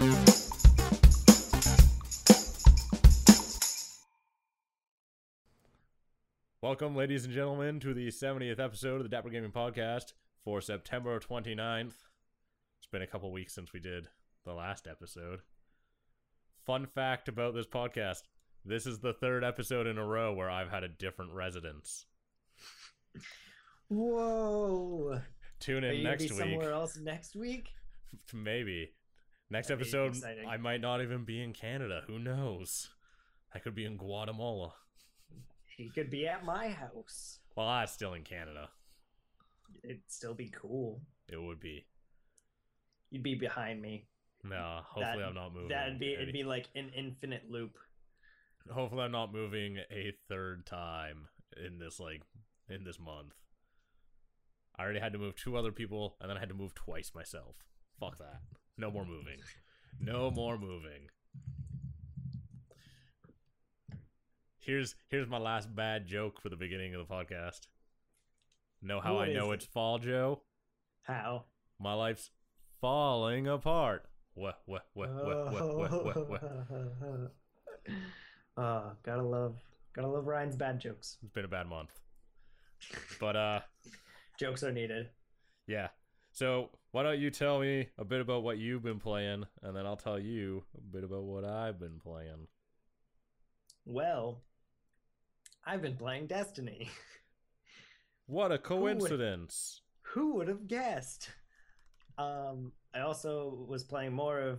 Welcome, ladies and gentlemen, to the 70th episode of the Dapper Gaming Podcast for September 29th. It's been a couple weeks since we did the last episode. Fun fact about this podcast, this is the third episode in a row where I've had a different residence. Whoa! Tune in Are you next gonna be week. Somewhere else next week? Maybe. Next That'd be episode, exciting. I might not even be in Canada. Who knows? I could be in Guatemala. He could be at my house. Well, I'm still in Canada. It'd still be cool. It would be. You'd be behind me. No, hopefully I'm not moving. It'd be like an infinite loop. Hopefully I'm not moving a third time in this month. I already had to move 2 other people, and then I had to move twice myself. Fuck that. No more moving. No more moving. Here's my last bad joke for the beginning of the podcast. Know how What I know is it's fall, Joe? How? My life's falling apart. What? Gotta love Ryan's bad jokes. It's been a bad month. But, Jokes are needed. yeah. So, why don't you tell me a bit about what you've been playing, and then I'll tell you a bit about what I've been playing. Well, I've been playing Destiny. What a coincidence. Who would have guessed? I also was playing more of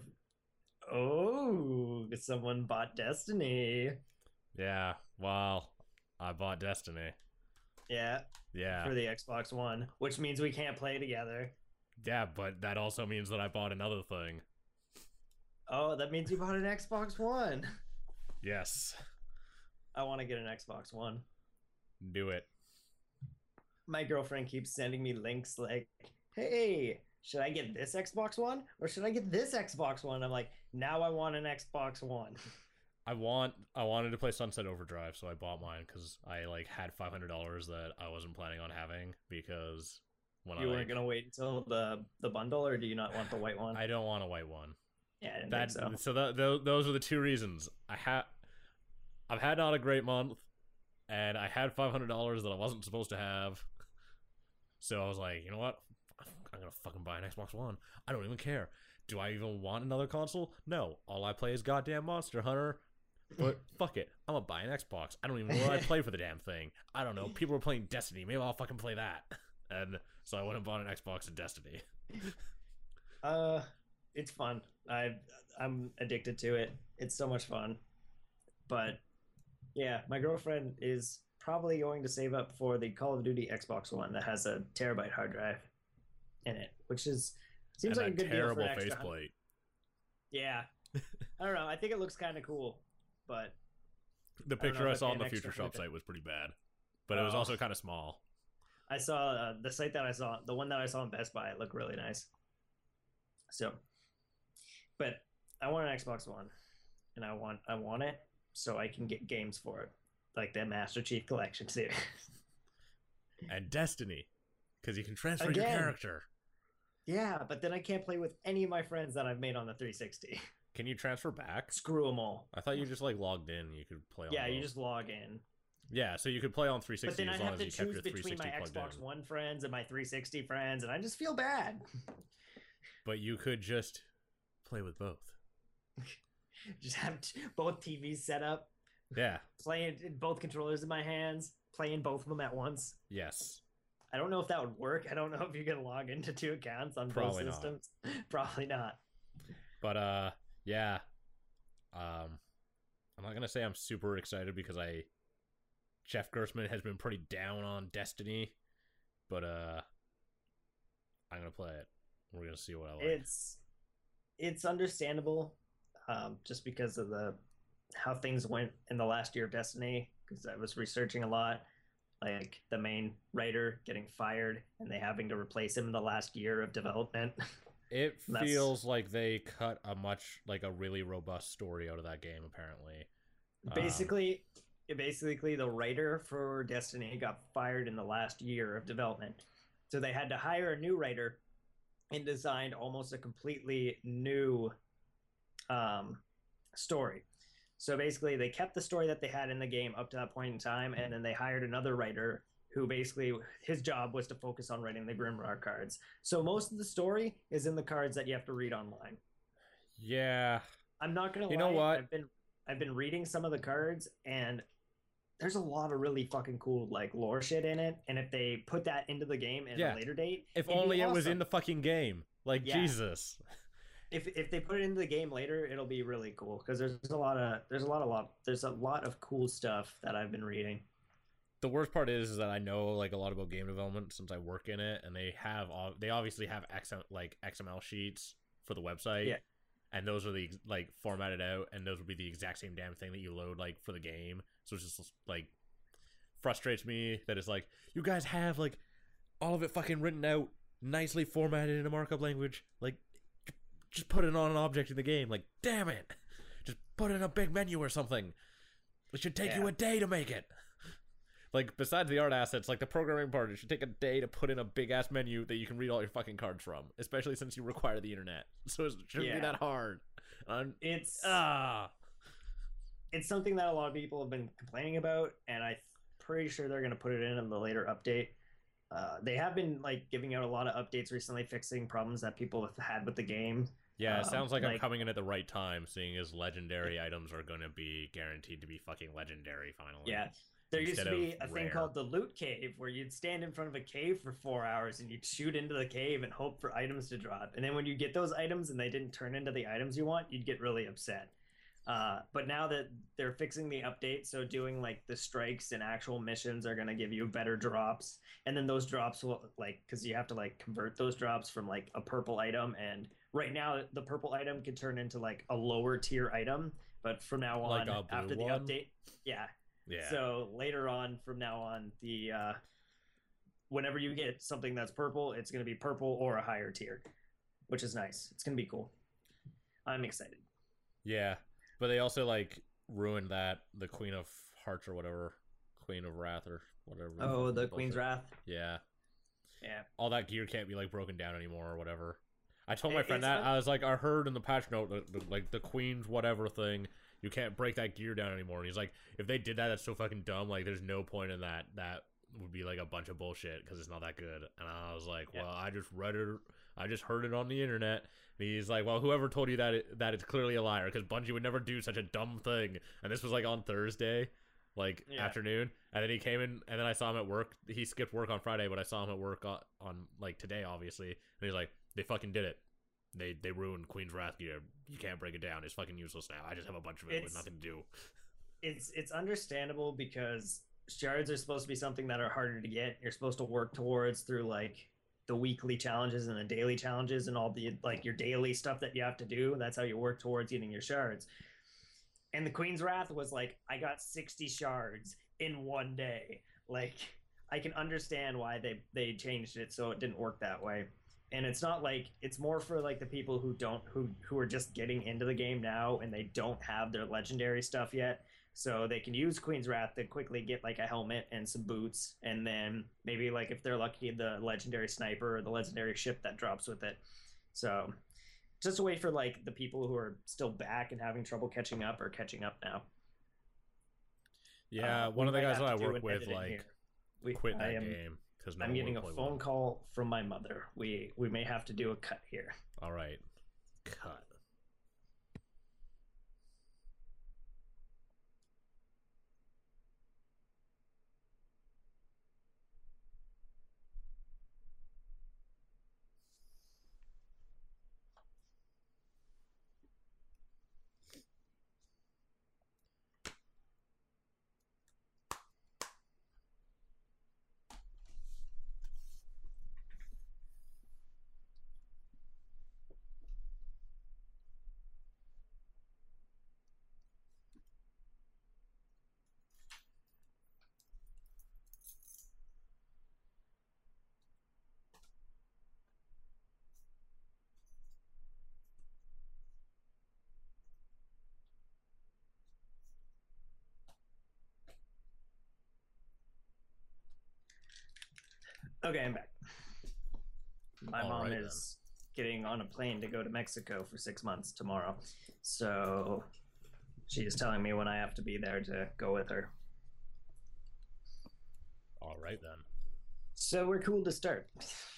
someone bought Destiny. Yeah, well, I bought Destiny. Yeah, Yeah. for the Xbox One, which means we can't play together. Yeah, but that also means that I bought another thing. Oh, that means you bought an Xbox One. Yes. I want to get an Xbox One. Do it. My girlfriend keeps sending me links like, hey, should I get this Xbox One or should I get this Xbox One? I'm like, now I want an Xbox One. I wanted to play Sunset Overdrive, so I bought mine because I had $500 that I wasn't planning on having because when You weren't gonna wait until the bundle, or do you not want the white one? I don't want a white one. Yeah, I didn't think so. Those are the 2 reasons. I've had not a great month, and I had $500 that I wasn't supposed to have. So I was like, you know what? I'm gonna fucking buy an Xbox One. I don't even care. Do I even want another console? No. All I play is goddamn Monster Hunter. But fuck it. I'm gonna buy an Xbox. I don't even know what I play for the damn thing. I don't know. People are playing Destiny. Maybe I'll fucking play that. And so I went and bought an Xbox and Destiny. It's fun. I'm addicted to it. It's so much fun. But yeah, my girlfriend is probably going to save up for the Call of Duty Xbox One that has a terabyte hard drive in it, which seems and like a good deal for terrible an extra faceplate. Yeah. I don't know. I think it looks kind of cool, but The I don't know picture if I I'd saw pay on the an Future extra Shop for it. site was pretty bad. But it was Oh. also kind of small. I saw the site that I saw, the one that I saw in Best Buy, it looked really nice. So, but I want an Xbox One, and I want it so I can get games for it, like the Master Chief Collection series. And Destiny. Because you can transfer your Again. character. Yeah, but then I can't play with any of my friends that I've made on the 360. Can you transfer back? Screw them all. I thought you just logged in and you could play on Yeah, you both. just log in. Yeah, so you could play on 360 But then as I'd long have as to you kept choose your between 360 my plugged Xbox in. One friends and my 360 friends, and I just feel bad. But you could just play with both. Just have both TVs set up, Yeah. playing both controllers in my hands, playing both of them at once. Yes. I don't know if that would work. I don't know if you can log into 2 accounts on Probably both not. systems. Probably not. But yeah. I'm not gonna say I'm super excited because Jeff Gerstmann has been pretty down on Destiny, but I'm gonna play it. We're gonna see what I like. It's understandable, just because of how things went in the last year of Destiny. Because I was researching a lot, like the main writer getting fired and they having to replace him in the last year of development. It That's- feels like they cut a really robust story out of that game. Apparently, Basically, the writer for Destiny got fired in the last year of development, so they had to hire a new writer and designed almost a completely new um, story. So basically, they kept the story that they had in the game up to that point in time, and then they hired another writer who basically his job was to focus on writing the Grimrar cards. So most of the story is in the cards that you have to read online. Yeah. I'm not gonna You know lie, what? I've been reading some of the cards, and there's a lot of really fucking cool like lore shit in it. And if they put that into the game at a Yeah. later date, If it'd be only it was in awesome. the fucking game. Like, Yeah, Jesus. if they put it into the game later, it'll be really cool because there's a lot of cool stuff that I've been reading. The worst part is that I know like a lot about game development since I work in it, and they obviously have XML sheets for the website, Yeah, and those are the like formatted out, and those would be the exact same damn thing that you load like for the game. So it's just like frustrates me that it's like you guys have like all of it fucking written out, nicely formatted in a markup language. Like, just put it on an object in the game. Like, damn it, just put it in a big menu or something. It should take you yeah. a day to make it. Like, besides the art assets, like the programming part, it should take a day to put in a big ass menu that you can read all your fucking cards from, especially since you require the internet. So it shouldn't be Yeah, that hard. it's Ah, it's something that a lot of people have been complaining about, and I'm pretty sure they're going to put it in the later update. They have been like giving out a lot of updates recently, fixing problems that people have had with the game. yeah, it sounds like I'm Like coming in at the right time, seeing as legendary items are going to be guaranteed to be fucking legendary finally, yeah, there used instead to of be a thing rare. called the loot cave where you'd stand in front of a cave for 4 hours and you'd shoot into the cave and hope for items to drop. And then when you get those items and they didn't turn into the items you want, you'd get really upset. But now that they're fixing the update, so doing like the strikes and actual missions are going to give you better drops. And then those drops will like, because you have to like convert those drops from like a purple item. And right now, the purple item can turn into like a lower tier item. But from now Like on, a blue after the one. update, yeah. Yeah. So later on, from now on, the whenever you get something that's purple, it's going to be purple or a higher tier, which is nice. It's going to be cool. I'm excited. Yeah, but they also like ruined that the Queen of Hearts or whatever, Queen of Wrath or whatever. Oh, the Queen's Bullshit. Wrath. Yeah, Yeah, all that gear can't be like broken down anymore or whatever. I told my friend it's that I was like, I heard in the patch note that like the Queen's whatever thing, you can't break that gear down anymore. And he's like, if they did that, that's so fucking dumb. Like, there's no point in that. That would be like a bunch of bullshit because it's not that good. And I was like, yeah. well, I just read it. I just heard it on the internet. And he's like, well, whoever told you that it's clearly a liar because Bungie would never do such a dumb thing. And this was like on Thursday, like Yeah. afternoon. And then he came in, and then I saw him at work. He skipped work on Friday, but I saw him at work on like today, obviously. And he's like, they fucking did it. They ruined Queen's Wrath gear. You can't break it down. It's fucking useless now. I just have a bunch of it with It's nothing to do. it's understandable because shards are supposed to be something that are harder to get. You're supposed to work towards through like the weekly challenges and the daily challenges and all the like your daily stuff that you have to do. That's how you work towards getting your shards. And the Queen's Wrath was like, I got 60 shards in one day. Like, I can understand why they changed it so it didn't work that way. And it's not like it's more for like the people who don't who are just getting into the game now and they don't have their legendary stuff yet. So they can use Queen's Wrath to quickly get like a helmet and some boots, and then maybe like if they're lucky, the legendary sniper or the legendary ship that drops with it. So just a way for like the people who are still back and having trouble catching up or catching up now. Yeah, one We of the might guys have that I to do work an with editing like here. We, quit I that am, game because no I'm one getting would a play phone well. call from my mother. We may have to do a cut here. All right, cut. Okay, I'm back. My All mom right then. is getting on a plane to go to Mexico for 6 months tomorrow. So she is telling me when I have to be there to go with her. All right, then. So we're cool to start.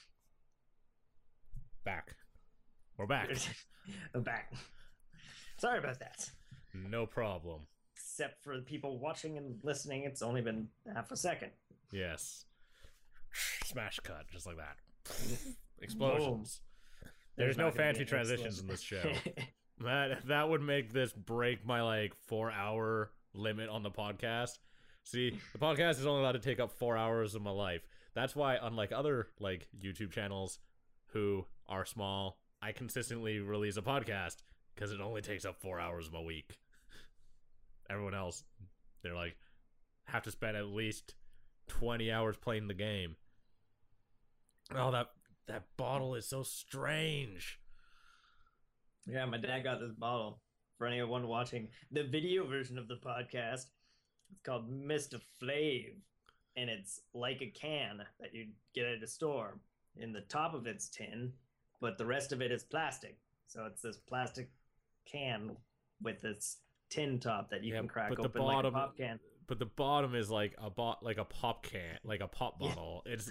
Back. We're back. I'm back. Sorry about that. No problem. Except for the people watching and listening, it's only been half a second. Yes. Smash cut, just like that. Explosions. There's no fancy transitions in this show. That would make this break my like 4-hour limit on the podcast. See, the podcast is only allowed to take up 4 hours of my life. That's why, unlike other like YouTube channels who are small, I consistently release a podcast because it only takes up 4 hours of my week. Everyone else, they're like, have to spend at least 20 hours playing the game. Oh, that bottle is so strange. Yeah, my dad got this bottle. For anyone watching the video version of the podcast, it's called Mr. Flav. And it's like a can that you get at a store. In the top of it's tin, but the rest of it is plastic. So it's this plastic can with this tin top that you can crack open like a pop can. But the bottom is like a pop can, like a pop bottle. It's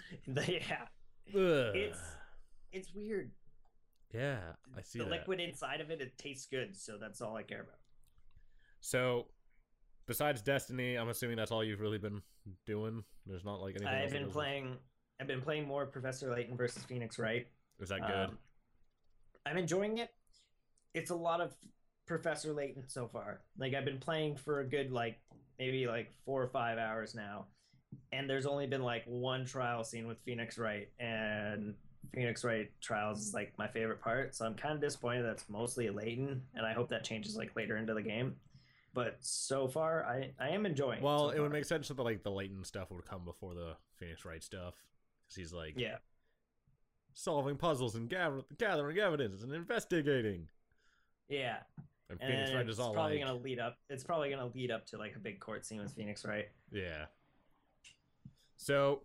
it's weird. Yeah, I see the that. liquid inside of it. It tastes good, so that's all I care about. So, besides Destiny, I'm assuming that's all you've really been doing. There's not like anything. I've been playing more Professor Layton versus Phoenix Wright. Is that good? I'm enjoying it. It's a lot of Professor Layton so far. Like I've been playing for a good maybe 4 or 5 hours now, and there's only been one trial scene with Phoenix Wright, and Phoenix Wright trials is my favorite part. So I'm kind of disappointed that's mostly Layton, and I hope that changes later into the game. But so far, I am enjoying. Well, it would make sense that the Layton stuff would come before the Phoenix Wright stuff, because he's solving puzzles and gathering evidence and investigating. Yeah. And Phoenix Wright is all probably gonna lead up. It's probably gonna lead up to a big court scene with Phoenix Wright. Yeah. So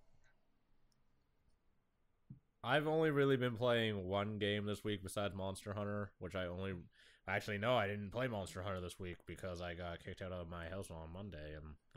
I've only really been playing one game this week besides Monster Hunter, which I didn't play Monster Hunter this week because I got kicked out of my house on Monday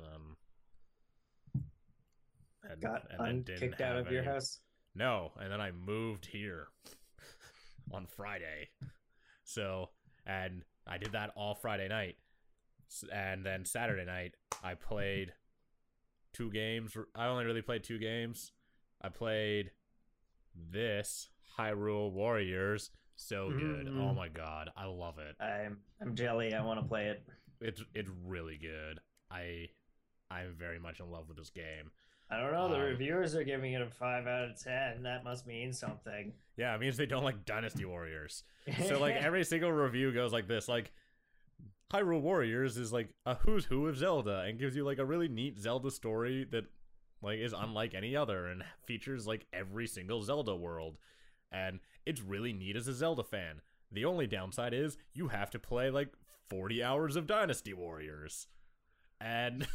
and kicked out of your house. No, and then I moved here on Friday. So, and I did that all Friday night. And then Saturday night, I played 2 games. I only really played 2 games. I played this Hyrule Warriors. So good. Oh my god, I love it. I'm jelly. I want to play it. It's really good. I'm very much in love with this game. I don't know. The reviewers are giving it a 5 out of 10. That must mean something. Yeah, it means they don't like Dynasty Warriors. So every single review goes like this: Hyrule Warriors is a who's who of Zelda, and gives you a really neat Zelda story that is unlike any other, and features every single Zelda world, and it's really neat as a Zelda fan. The only downside is you have to play 40 hours of Dynasty Warriors, and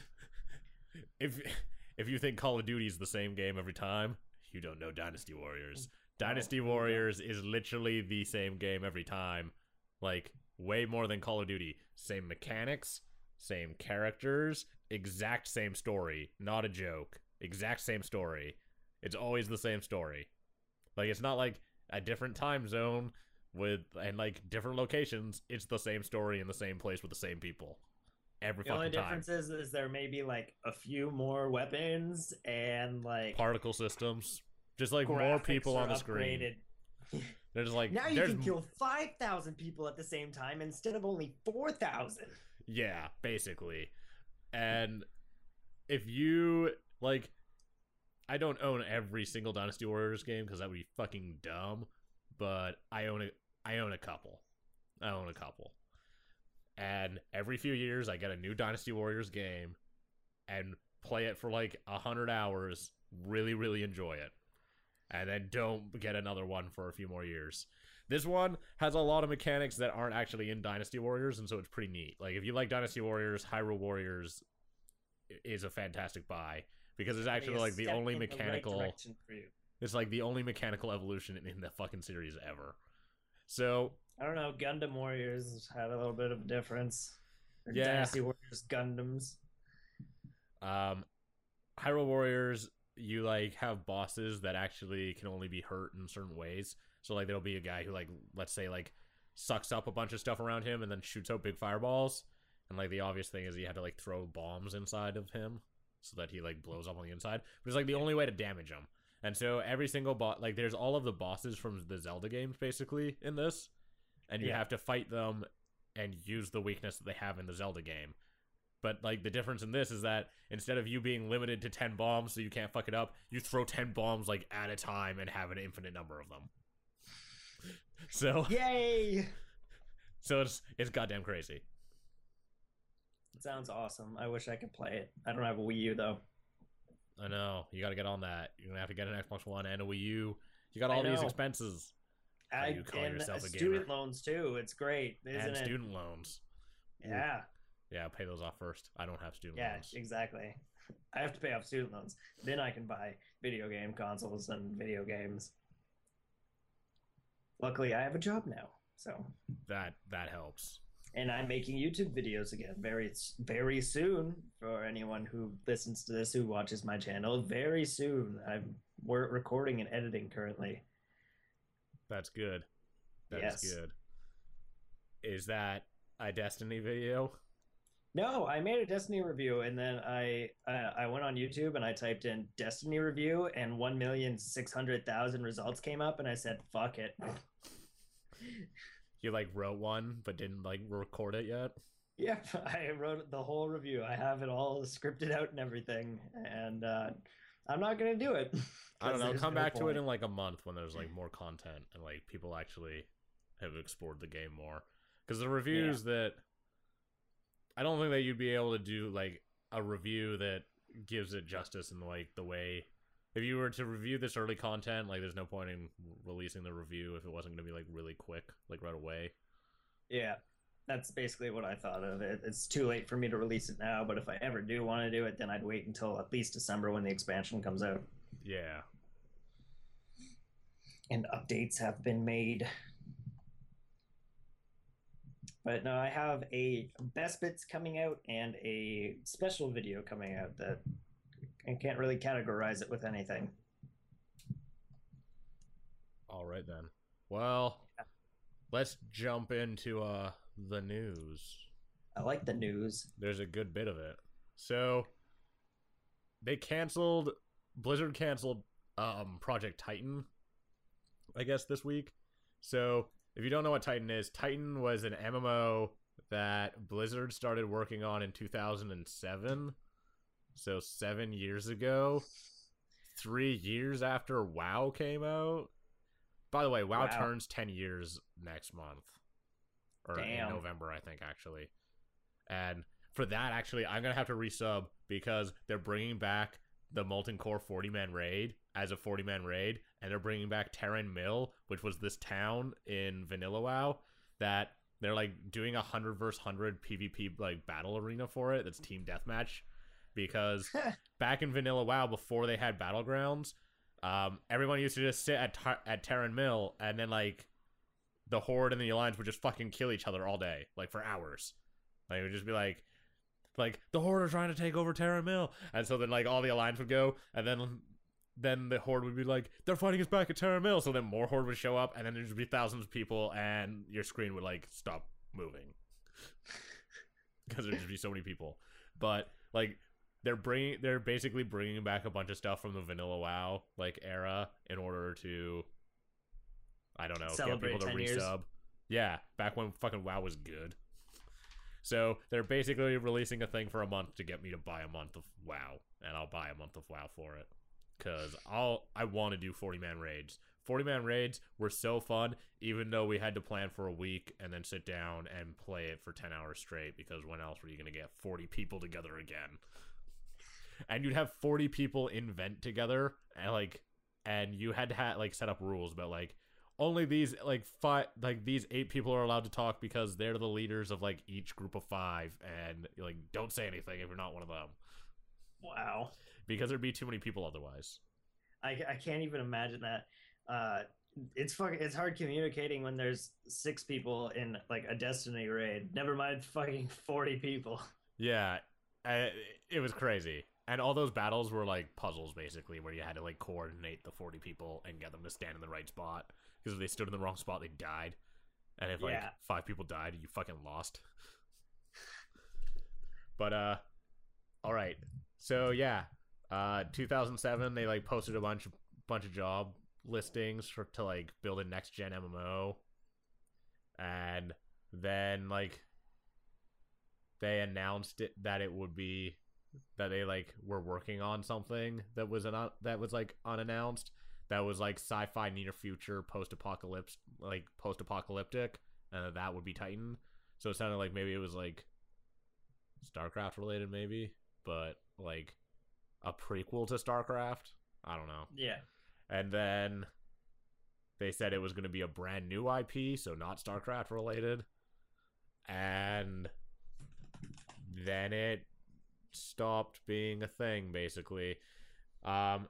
if you think Call of Duty is the same game every time, you don't know Dynasty Warriors. Dynasty Warriors is literally the same game every time. Way more than Call of Duty. Same mechanics, same characters, exact same story. Not a joke. Exact same story. It's always the same story. It's not a different time zone and different locations. It's the same story in the same place with the same people. Every fucking time. The only difference is there may be a few more weapons and particle systems. Just more people on the screen. There's now you can kill 5,000 people at the same time instead of only 4,000. Yeah, basically. And if you I don't own every single Dynasty Warriors game because that would be fucking dumb, but I own a couple. And every few years I get a new Dynasty Warriors game and play it for 100 hours, really, really enjoy it. And then don't get another one for a few more years. This one has a lot of mechanics that aren't actually in Dynasty Warriors, and so it's pretty neat. If you like Dynasty Warriors, Hyrule Warriors is a fantastic buy, because it's actually the only mechanical... It's like the only mechanical evolution in the fucking series ever. So I don't know. Gundam Warriors had a little bit of a difference. Or yeah, Dynasty Warriors Gundams. Hyrule Warriors, you like have bosses that actually can only be hurt in certain ways. So like there'll be a guy who like, let's say like sucks up a bunch of stuff around him and then shoots out big fireballs. And like the obvious thing is you have to like throw bombs inside of him so that he like blows up on the inside. But it's like the only way to damage him. And so every single boss, like there's all of the bosses from the Zelda games basically in this, and you have to fight them and use the weakness that they have in the Zelda game. But like the difference in this is that instead of you being limited to 10 bombs so you can't fuck it up, you throw 10 bombs like at a time and have an infinite number of them. So yay! So it's goddamn crazy. It sounds awesome. I wish I could play it. I don't have a Wii U though. I know. You got to get on that. You're gonna have to get an Xbox One and a Wii U. You got all these expenses. You call yourself a student loans too. It's great, isn't it? Student loans. Yeah. Yeah, pay those off first. I don't have student loans. Yeah, exactly. I have to pay off student loans. Then I can buy video game consoles and video games. Luckily, I have a job now, so that helps. And I'm making YouTube videos again very soon. For anyone who listens to this, who watches my channel, very soon. We're recording and editing currently. That's good. That's good. Is that a Destiny video? No, I made a Destiny review, and then I went on YouTube and I typed in Destiny review, and 1,600,000 results came up, and I said, "Fuck it." You like wrote one, but didn't like record it yet? Yeah, I wrote the whole review. I have it all scripted out and everything, and I'm not gonna do it. I don't know. Come back to it in like a month when there's like more content and like people actually have explored the game more. Because the reviews that I don't think that you'd be able to do like a review that gives it justice in like the way if you were to review this early content, like there's no point in releasing the review if it wasn't going to be like really quick, like right away. Yeah, that's basically what I thought of it. It's too late for me to release it now, but if I ever do want to do it, then I'd wait until at least December when the expansion comes out. Yeah. And updates have been made. But no, I have a best bits coming out and a special video coming out that I can't really categorize it with anything. All right then. Well, let's jump into the news. I like the news. There's a good bit of it. So Blizzard canceled Project Titan, I guess, this week. So if you don't know what Titan is, Titan was an MMO that Blizzard started working on in 2007. So 7 years ago. 3 years after WoW came out. By the way, WoW turns 10 years next month. Or in November, I think, actually. And for that, actually, I'm going to have to resub because they're bringing back the Molten Core 40-man raid as a 40-man raid, and they're bringing back Terran Mill, which was this town in Vanilla WoW that they're like doing 100 versus 100 PvP like battle arena for it. That's team deathmatch, because back in Vanilla WoW before they had battlegrounds, everyone used to just sit at Terran Mill, and then like the Horde and the Alliance would just fucking kill each other all day, like for hours. Like it would just be like the Horde are trying to take over Terra Mill, and so then like all the Alliance would go, and then the Horde would be like, they're fighting us back at Terra Mill, so then more Horde would show up, and then there'd just be thousands of people, and your screen would like stop moving because there'd just be so many people. But like they're basically bringing back a bunch of stuff from the Vanilla WoW like era in order to, I don't know, celebrate get people to 10 years. resub. Yeah, back when fucking WoW was good. So they're basically releasing a thing for a month to get me to buy a month of WoW, and I'll buy a month of WoW for it, because I want to do 40-man raids. 40-man raids were so fun, even though we had to plan for a week and then sit down and play it for 10 hours straight, because when else were you going to get 40 people together again? And you'd have 40 people invent together, and you had to set up rules about only these these 8 people are allowed to talk because they're the leaders of each group of 5, and don't say anything if you're not one of them. Wow. Because there'd be too many people otherwise. I can't even imagine that. It's hard communicating when there's 6 people in like a Destiny raid. Never mind fucking 40 people. Yeah, I, it was crazy. And all those battles were like puzzles, basically, where you had to like coordinate the 40 people and get them to stand in the right spot. Because if they stood in the wrong spot, they died. And if like Yeah. 5 people died, you fucking lost. But all right. So yeah, 2007 they like posted a bunch of job listings for to like build a next gen MMO, and then like they announced it that it would be that they like were working on something that was like unannounced, that was like sci-fi near future post apocalyptic, and that would be Titan. So it sounded like maybe it was like StarCraft related, maybe, but like a prequel to StarCraft. I don't know. Yeah. And then they said it was going to be a brand new IP, so not StarCraft related. And then it stopped being a thing, basically. Um,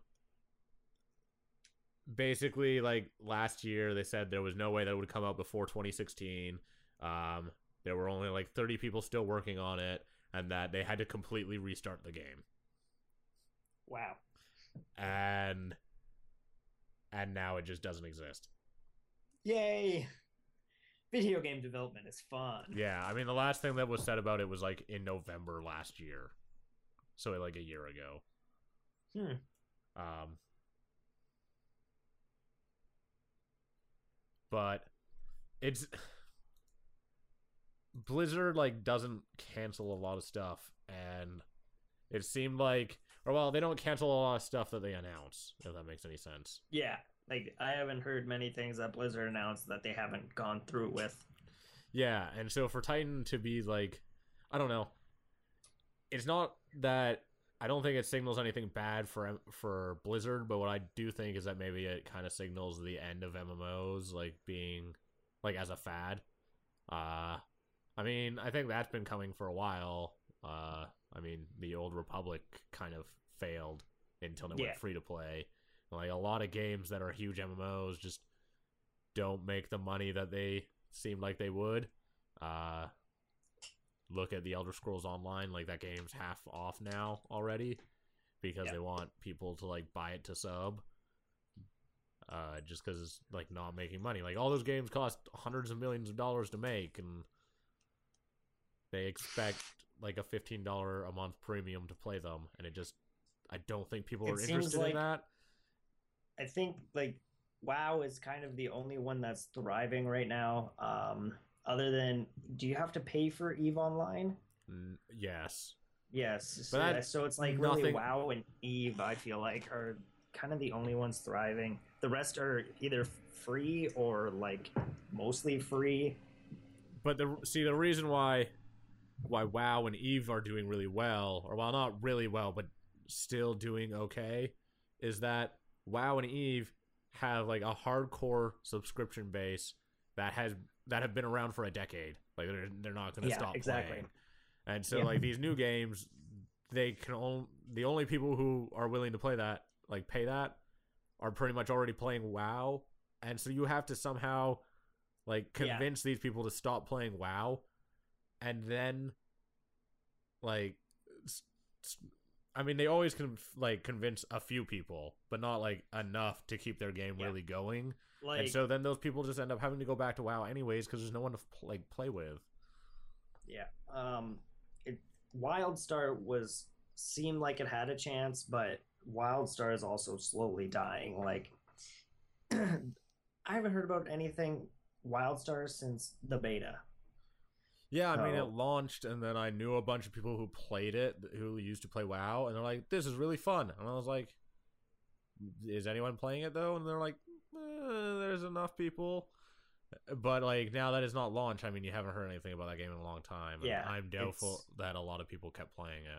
Basically, like last year, they said there was no way that it would come out before 2016. There were only like 30 people still working on it, and that they had to completely restart the game. Wow. And now it just doesn't exist. Yay. Video game development is fun. Yeah, I mean the last thing that was said about it was like in November last year, so like a year ago. Hmm. Um, but it's Blizzard like doesn't cancel a lot of stuff, and it seemed like, or well, they don't cancel a lot of stuff that they announce, if that makes any sense. Yeah. Like I haven't heard many things that Blizzard announced that they haven't gone through with. Yeah, and so for Titan to be like, I don't know, it's not that I don't think it signals anything bad for Blizzard, but what I do think is that maybe it kind of signals the end of MMOs, like being like as a fad. I mean, I think that's been coming for a while. I mean, the Old Republic kind of failed until they Yeah. went free to play. Like a lot of games that are huge MMOs just don't make the money that they seemed like they would. Look at the Elder Scrolls Online, like that game's half off now already because they want people to like buy it to sub. Just because it's like not making money. Like all those games cost hundreds of millions of dollars to make, and they expect like a $15 a month premium to play them, and I don't think people are interested in that. I think like WoW is kind of the only one that's thriving right now. Other than, do you have to pay for Eve Online? Yes. Yes. But So it's like really WoW and Eve, I feel like, are kind of the only ones thriving. The rest are either free or like mostly free. But the reason why WoW and Eve are doing really well, or well, not really well, but still doing okay, is that WoW and Eve have like a hardcore subscription base that have been around for a decade. Like they're not going to stop playing. And so like these new games, the only people who are willing to play that, like pay that, are pretty much already playing WoW, and so you have to somehow like convince these people to stop playing WoW, and then like I mean they always can like convince a few people, but not like enough to keep their game really going. Like, and so then those people just end up having to go back to WoW anyways because there's no one to play with. Yeah. WildStar seemed like it had a chance, but WildStar is also slowly dying. Like I haven't heard about anything WildStar since the beta. Yeah, I mean, it launched, and then I knew a bunch of people who played it, who used to play WoW, and they're like, this is really fun. And I was like, is anyone playing it, though? And they're like, there's enough people. But, like, now that it's not launched, I mean, you haven't heard anything about that game in a long time. And yeah, I'm doubtful that a lot of people kept playing it.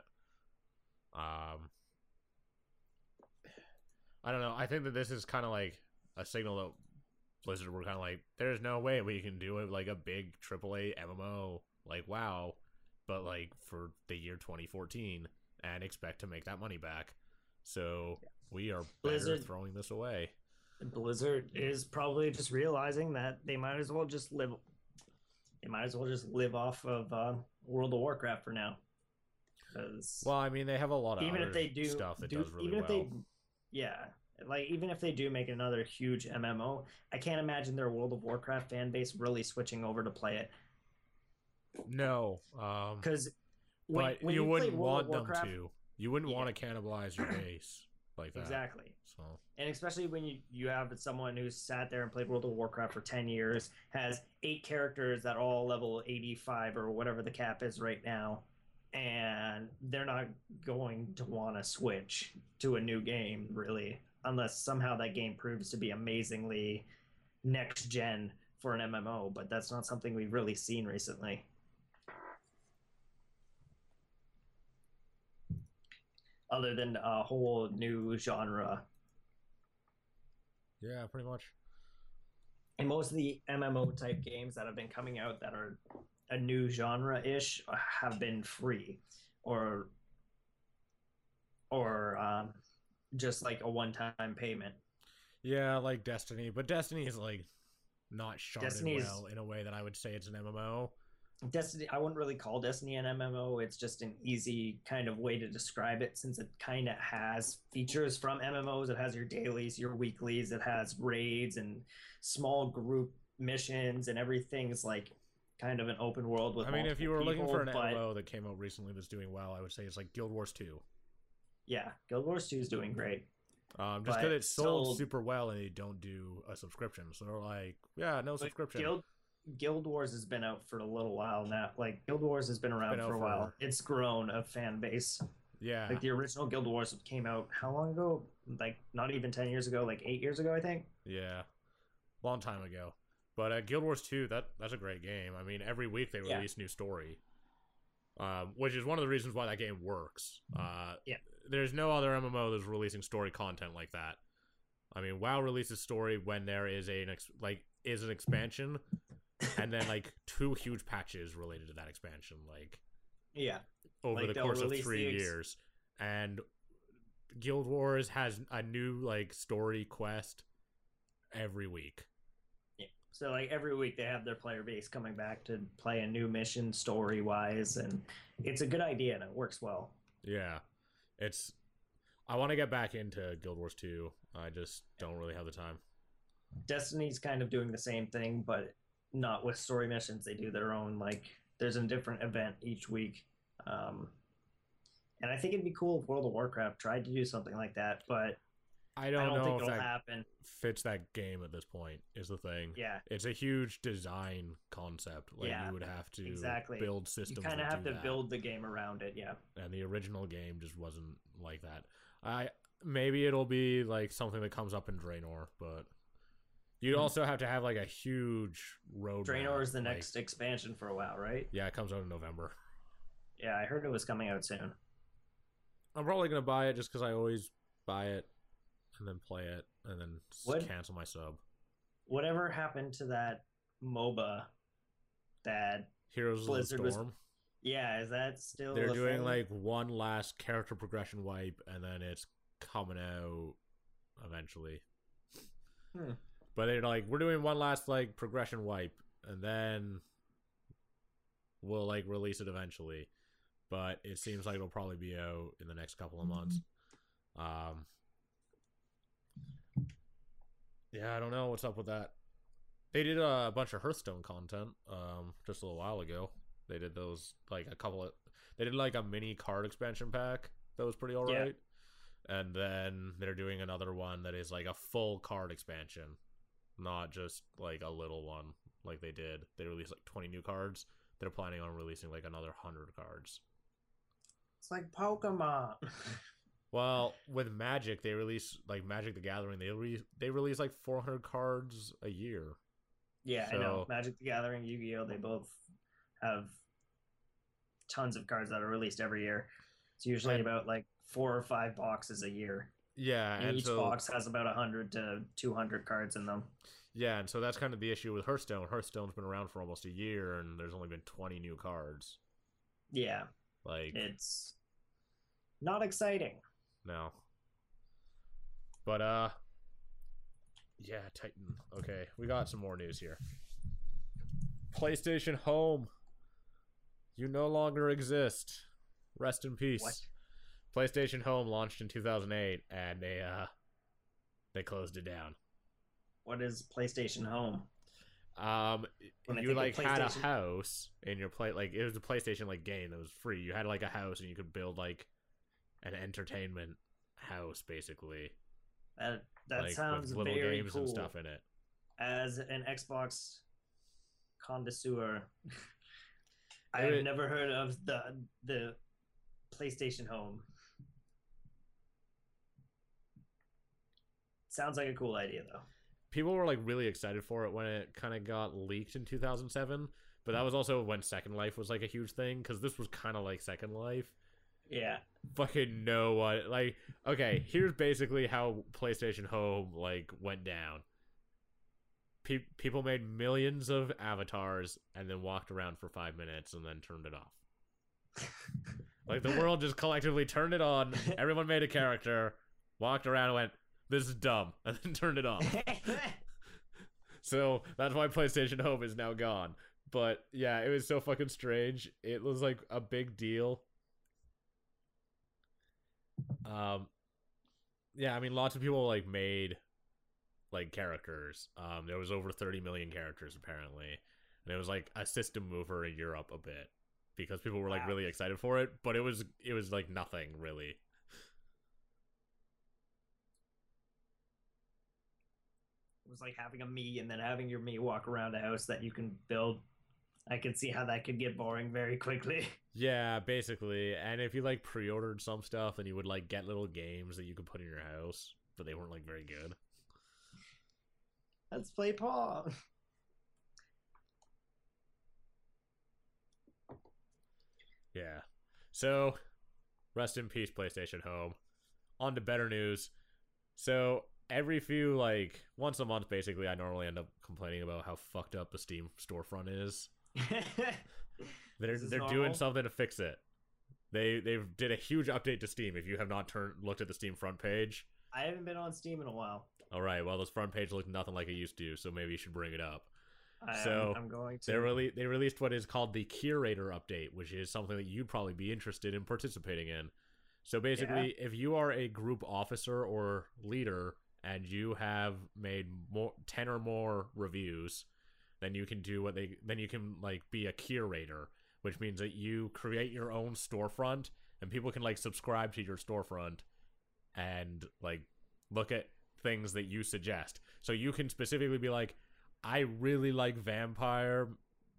I don't know. I think that this is kind of like a signal that Blizzard were kind of like, there's no way we can do it like a big AAA MMO like WoW, but like for the year 2014 and expect to make that money back. So we are better Blizzard throwing this away. Blizzard is probably just realizing that they might as well just live. They might as well just live off of World of Warcraft for now, because Well, I mean, they have a lot of even other if they stuff that does really even if well. they, yeah, like even if they do make another huge MMO, I can't imagine their World of Warcraft fan base really switching over to play it. No, Because but when you you play wouldn't World of want them Warcraft, to. You wouldn't yeah, want to cannibalize your base like that. exactly. So And especially when you have someone who's sat there and played World of Warcraft for 10 years, has 8 characters that are all level 85 or whatever the cap is right now, and they're not going to want to switch to a new game, really, unless somehow that game proves to be amazingly next gen for an MMO, but that's not something we've really seen recently. Other than a whole new genre. yeah, pretty much. And most of the MMO type games that have been coming out that are a new genre ish have been free, or or just like a one time payment. Yeah, like Destiny, but Destiny is like not sharded Destiny's well in a way that I would say it's an MMO. Destiny. I wouldn't really call Destiny an MMO. It's just an easy kind of way to describe it, since it kind of has features from MMOs. It has your dailies, your weeklies. It has raids and small group missions, and everything's like kind of an open world with I mean, if you multiple were looking for an people, but MMO that came out recently that's doing well, I would say it's like Guild Wars 2. yeah, Guild Wars 2 is doing great. Just because But it sold still, super well and they don't do a subscription. So they're like, yeah, no subscription. Guild Wars has been out for a little while now. Like Guild Wars has been around for a while. It's grown a fan base. Yeah. Like the original Guild Wars came out how long ago? Like not even 10 years ago. Like 8 years ago, I think. Yeah. Long time ago. But Guild Wars 2, that's a great game. I mean, every week they release new story, which is one of the reasons why that game works. Yeah. There's no other MMO that's releasing story content like that. I mean, WoW releases story when there is an expansion, and then like 2 huge patches related to that expansion, like Yeah. over Like the they'll course of release 3 years. And Guild Wars has a new like story quest every week. Yeah. So like every week they have their player base coming back to play a new mission story wise, and it's a good idea and it works well. Yeah. I want to get back into Guild Wars 2. I just don't really have the time. Destiny's kind of doing the same thing, but not with story missions. They do their own, like there's a different event each week. And I think it'd be cool if World of Warcraft tried to do something like that, but I I don't don't know think if it'll that happen. fits that game at this point, is the thing. Yeah, It's a huge design concept. Like, Yeah, you would have to exactly. build You systems kind of that have do to that. build the game around it. Yeah. And the original game just wasn't like that. Maybe it'll be like something that comes up in Draenor, but you'd also have to have like a huge roadmap. Draenor is the like- next expansion for a while, right? Yeah, it comes out in November. Yeah, I heard it was coming out soon. I'm probably gonna buy it just because I always buy it and then play it and then What? cancel my sub. Whatever happened to that MOBA that Heroes of Blizzard the was Storm. yeah, is that still They're a doing thing? like one last character progression wipe, and then it's coming out eventually. Hmm. But they're like, we're doing one last like progression wipe, and then we'll like release it eventually. But it seems like it'll probably be out in the next couple of months. Yeah, I don't know what's up with that. They did a bunch of Hearthstone content just a little while ago. They did those like they did like a mini card expansion pack that was pretty alright. And then they're doing another one that is like a full card expansion, not just like a little one like they did. They released like 20 new cards. They're planning on releasing like another 100 cards. It's like Pokemon. Well, with Magic, they release like Magic the Gathering. They release like 400 cards a year. Yeah, I know. So- Magic the Gathering, Yu-Gi-Oh, they both have tons of cards that are released every year. It's usually And- about like 4 or 5 boxes a year. Yeah, And and each so box has about 100 to 200 cards in them. yeah, and so that's kind of the issue with Hearthstone. Hearthstone's been around for almost a year, and there's only been 20 new cards. Yeah, Like it's not exciting. no, But yeah, Titan. Okay, we got some more news here. PlayStation Home, you no longer exist. Rest in peace. What? PlayStation Home launched in 2008, and they closed it down. What is PlayStation Home? When I You think like of had a PlayStation- house in your play, like it was a PlayStation like game that was free. You had like a house, and you could build like an entertainment house, basically. That Like, sounds with little very games cool. and stuff in it. As an Xbox connoisseur, I It- have never heard of the PlayStation Home. Sounds like a cool idea, though. People were like really excited for it when it kind of got leaked in 2007, but that was also when Second Life was like a huge thing, because this was kind of like Second Life. Yeah. Fucking know what, like, okay, here's basically how PlayStation Home like went down. People made millions of avatars and then walked around for 5 minutes and then turned it off. Like, the world just collectively turned it on, everyone made a character, walked around and went, this is dumb, and then turned it off. So that's why PlayStation Home is now gone. But yeah, it was so fucking strange. It was like a big deal. Yeah, I mean, lots of people like made like characters. There was over 30 million characters apparently, and it was like a system mover in Europe a bit because people were like Wow. really excited for it. But it was like nothing really. It was like having a me and then having your me walk around a house that you can build. I could see how that could get boring very quickly. Yeah, basically. And if you like pre-ordered some stuff, then you would like get little games that you could put in your house, but they weren't like very good. Let's play Pong. Yeah. So, rest in peace, PlayStation Home. On to better news. So, every few, like, once a month, basically, I normally end up complaining about how fucked up the Steam storefront is. They're This is doing normal? something to fix it. They did a huge update to Steam. If you have not looked at the Steam front page, I haven't been on Steam in a while. all right. Well, this front page looks nothing like it used to, so maybe you should bring it up. I'm going to. They released what is called the Curator update, which is something that you'd probably be interested in participating in. So basically, if you are a group officer or leader and you have made 10 or more reviews, then you can like be a curator, which means that you create your own storefront and people can like subscribe to your storefront and like look at things that you suggest. So you can specifically be like, I really like Vampire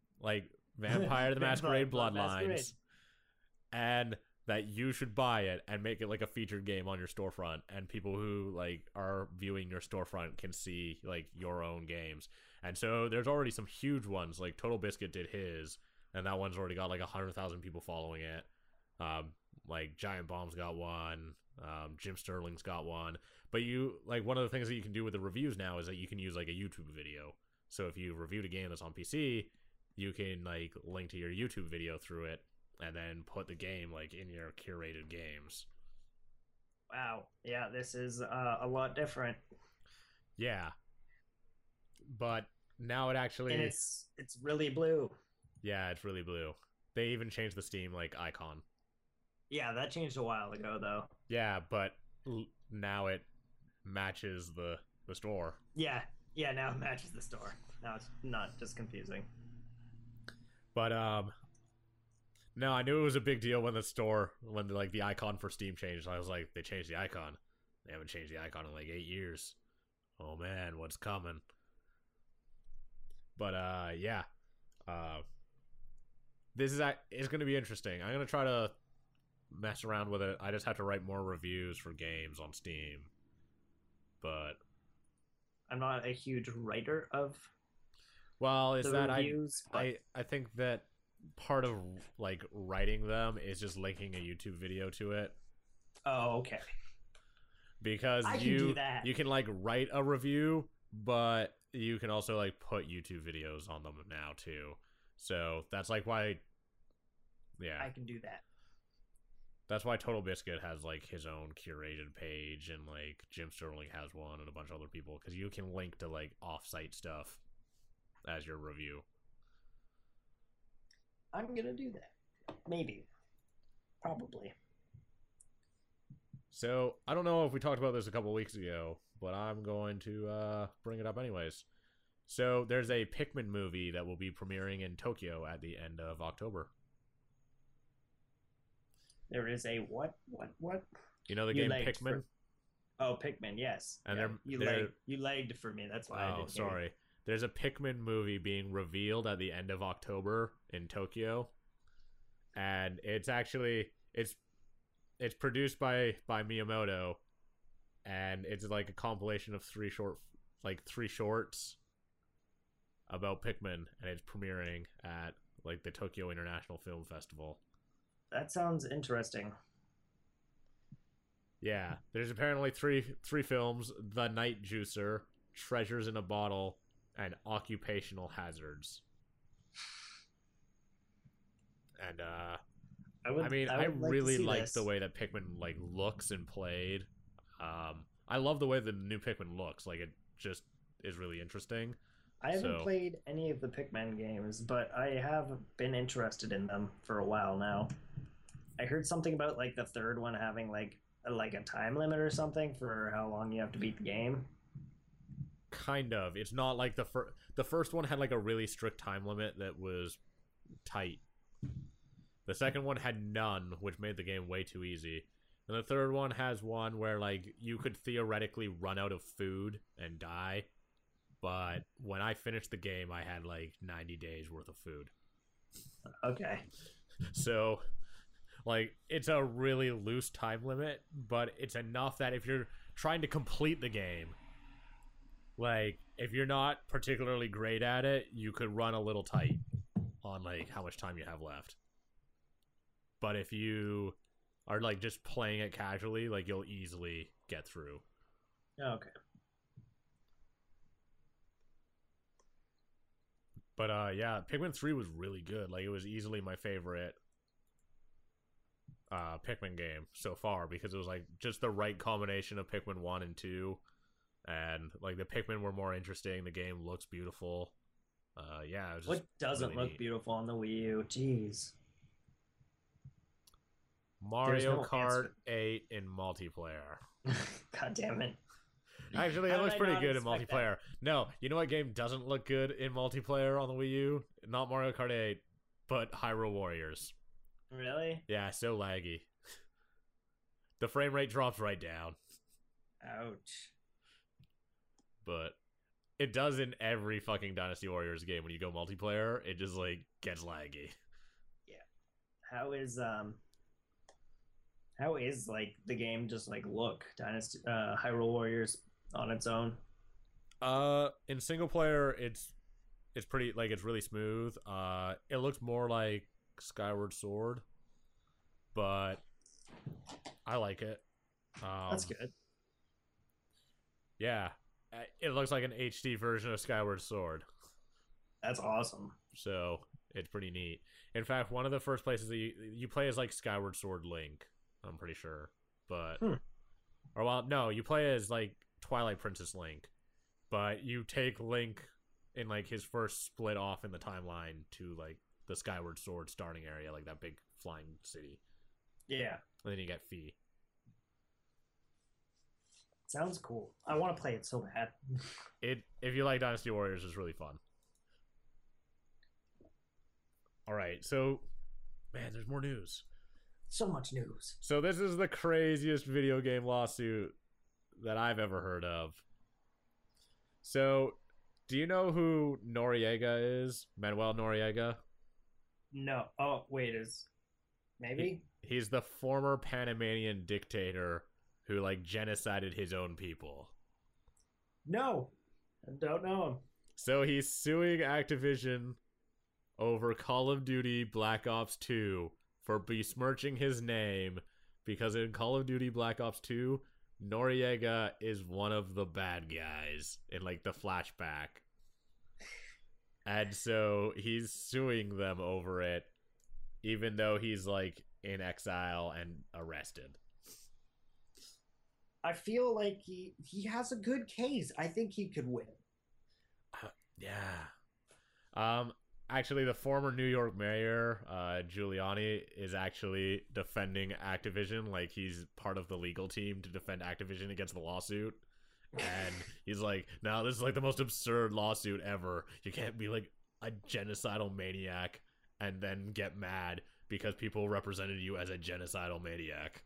the Masquerade Bloodlines, and that you should buy it and make it like a featured game on your storefront, and people who like are viewing your storefront can see like your own games. And so there's already some huge ones, like Total Biscuit did his, and that one's already got like 100,000 people following it. Like Giant Bomb's got one, Jim Sterling's got one. But you like, one of the things that you can do with the reviews now is that you can use like a YouTube video. So if you reviewed a game that's on PC, you can like link to your YouTube video through it and then put the game like in your curated games. Wow. Yeah, this is a lot different. Yeah. But now it actually, And it's really blue. yeah, it's really blue. They even changed the Steam like icon. Yeah, that changed a while ago though. Yeah, but now it matches the store. Yeah. Yeah, now it matches the store. Now it's not just confusing. But no, I knew it was a big deal when the icon for Steam changed. I was like, they changed the icon. They haven't changed the icon in like 8 years. Oh man, what's coming? But yeah. This is it's going to be interesting. I'm going to try to mess around with it. I just have to write more reviews for games on Steam. But I'm not a huge writer of well, is the that reviews, but I think that part of like writing them is just linking a YouTube video to it, oh, okay. because I can do that. you can like write a review, but you can also like put YouTube videos on them now too. So that's like why, yeah. I can do that. That's why Total Biscuit has like his own curated page, and like Jim Sterling has one, and a bunch of other people, because you can link to like off-site stuff as your review. I'm gonna do that. Maybe. Probably. So I don't know if we talked about this a couple weeks ago, but I'm going to bring it up anyways. So there's a Pikmin movie that will be premiering in Tokyo at the end of October. There is a what? You know the You game lagged Pikmin? Oh, Pikmin, yes. And Yeah, they're you lagged for me. That's why I Oh, didn't hear you. sorry. There's a Pikmin movie being revealed at the end of October in Tokyo, and it's produced by Miyamoto, and it's like a compilation of three shorts about Pikmin, and it's premiering at like the Tokyo International Film Festival. That sounds interesting. Yeah, there's apparently three films: The Night Juicer, Treasures in a Bottle, and Occupational Hazards. And I would like really to see like this. the way that Pikmin like looks and played. I love the way the new Pikmin looks. Like, it just is really interesting. I haven't So- played any of the Pikmin games, but I have been interested in them for a while now. I heard something about like the third one having like a time limit or something for how long you have to beat the game. Kind of. It's not like the first one had like a really strict time limit that was tight. The second one had none, which made the game way too easy. And the third one has one where like you could theoretically run out of food and die. But when I finished the game, I had like 90 days worth of food. Okay. So, like, it's a really loose time limit, but it's enough that if you're trying to complete the game, like, if you're not particularly great at it, you could run a little tight on, like, how much time you have left. But if you are, like, just playing it casually, like, you'll easily get through. Okay. But, yeah, Pikmin 3 was really good. Like, it was easily my favorite Pikmin game so far, because it was, like, just the right combination of Pikmin 1 and 2. And, like, the Pikmin were more interesting. The game looks beautiful. Yeah, it was just What doesn't really look neat. beautiful on the Wii U? Jeez. Mario no Kart answer. 8 in multiplayer. God damn it. Actually, How it did looks I pretty not good in expect multiplayer. No, you know what game doesn't look good in multiplayer on the Wii U? Not Mario Kart 8, but Hyrule Warriors. Really? Yeah, so laggy. The frame rate drops right down. Ouch. But it does in every fucking Dynasty Warriors game. When you go multiplayer, it just, like, gets laggy. How is like the game just like look Dynasty Hyrule Warriors on its own? In single player, it's pretty, like, it's really smooth. It looks more like Skyward Sword, but I like it. That's good. Yeah, it looks like an HD version of Skyward Sword, That's awesome. so it's pretty neat. In fact, one of the first places that you play is like Skyward Sword Link, I'm pretty sure, but or well, no, you play as like Twilight Princess Link, but you take Link in like his first split off in the timeline to like the Skyward Sword starting area, like that big flying city, Yeah. and then you get Fee. Sounds cool. I want to play it so bad. If you like Dynasty Warriors, it's really fun. All right, so man, there's more news. So much news. So this is the craziest video game lawsuit that I've ever heard of. So, do you know who Noriega is? Manuel Noriega? No. Oh, wait, is maybe? He's the former Panamanian dictator who like genocided his own people. No. I don't know him. So he's suing Activision over Call of Duty Black Ops 2 for besmirching his name, because in Call of Duty Black Ops 2, Noriega is one of the bad guys in like the flashback. And so he's suing them over it, even though he's like in exile and arrested. I feel like he has a good case. I think he could win. Yeah. Actually, the former New York mayor, Giuliani, is actually defending Activision. Like, he's part of the legal team to defend Activision against the lawsuit. And he's like, no, this is like the most absurd lawsuit ever. You can't be like a genocidal maniac and then get mad because people represented you as a genocidal maniac.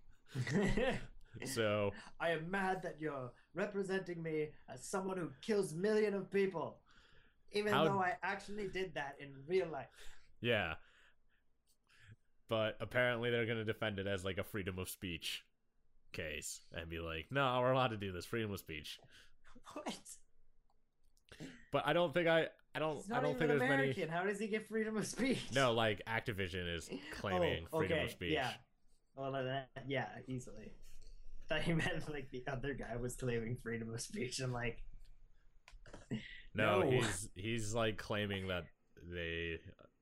So I am mad that you're representing me as someone who kills millions of people, even though I actually did that in real life. Yeah. But apparently they're going to defend it as like a freedom of speech case and be like, no, we're allowed to do this, freedom of speech. What? But I don't think I don't think there's American. many. How does he get freedom of speech? No, like Activision is claiming freedom of speech. Yeah. Well, yeah, easily. I thought you meant like the other guy was claiming freedom of speech. I'm like, no. He's like claiming that they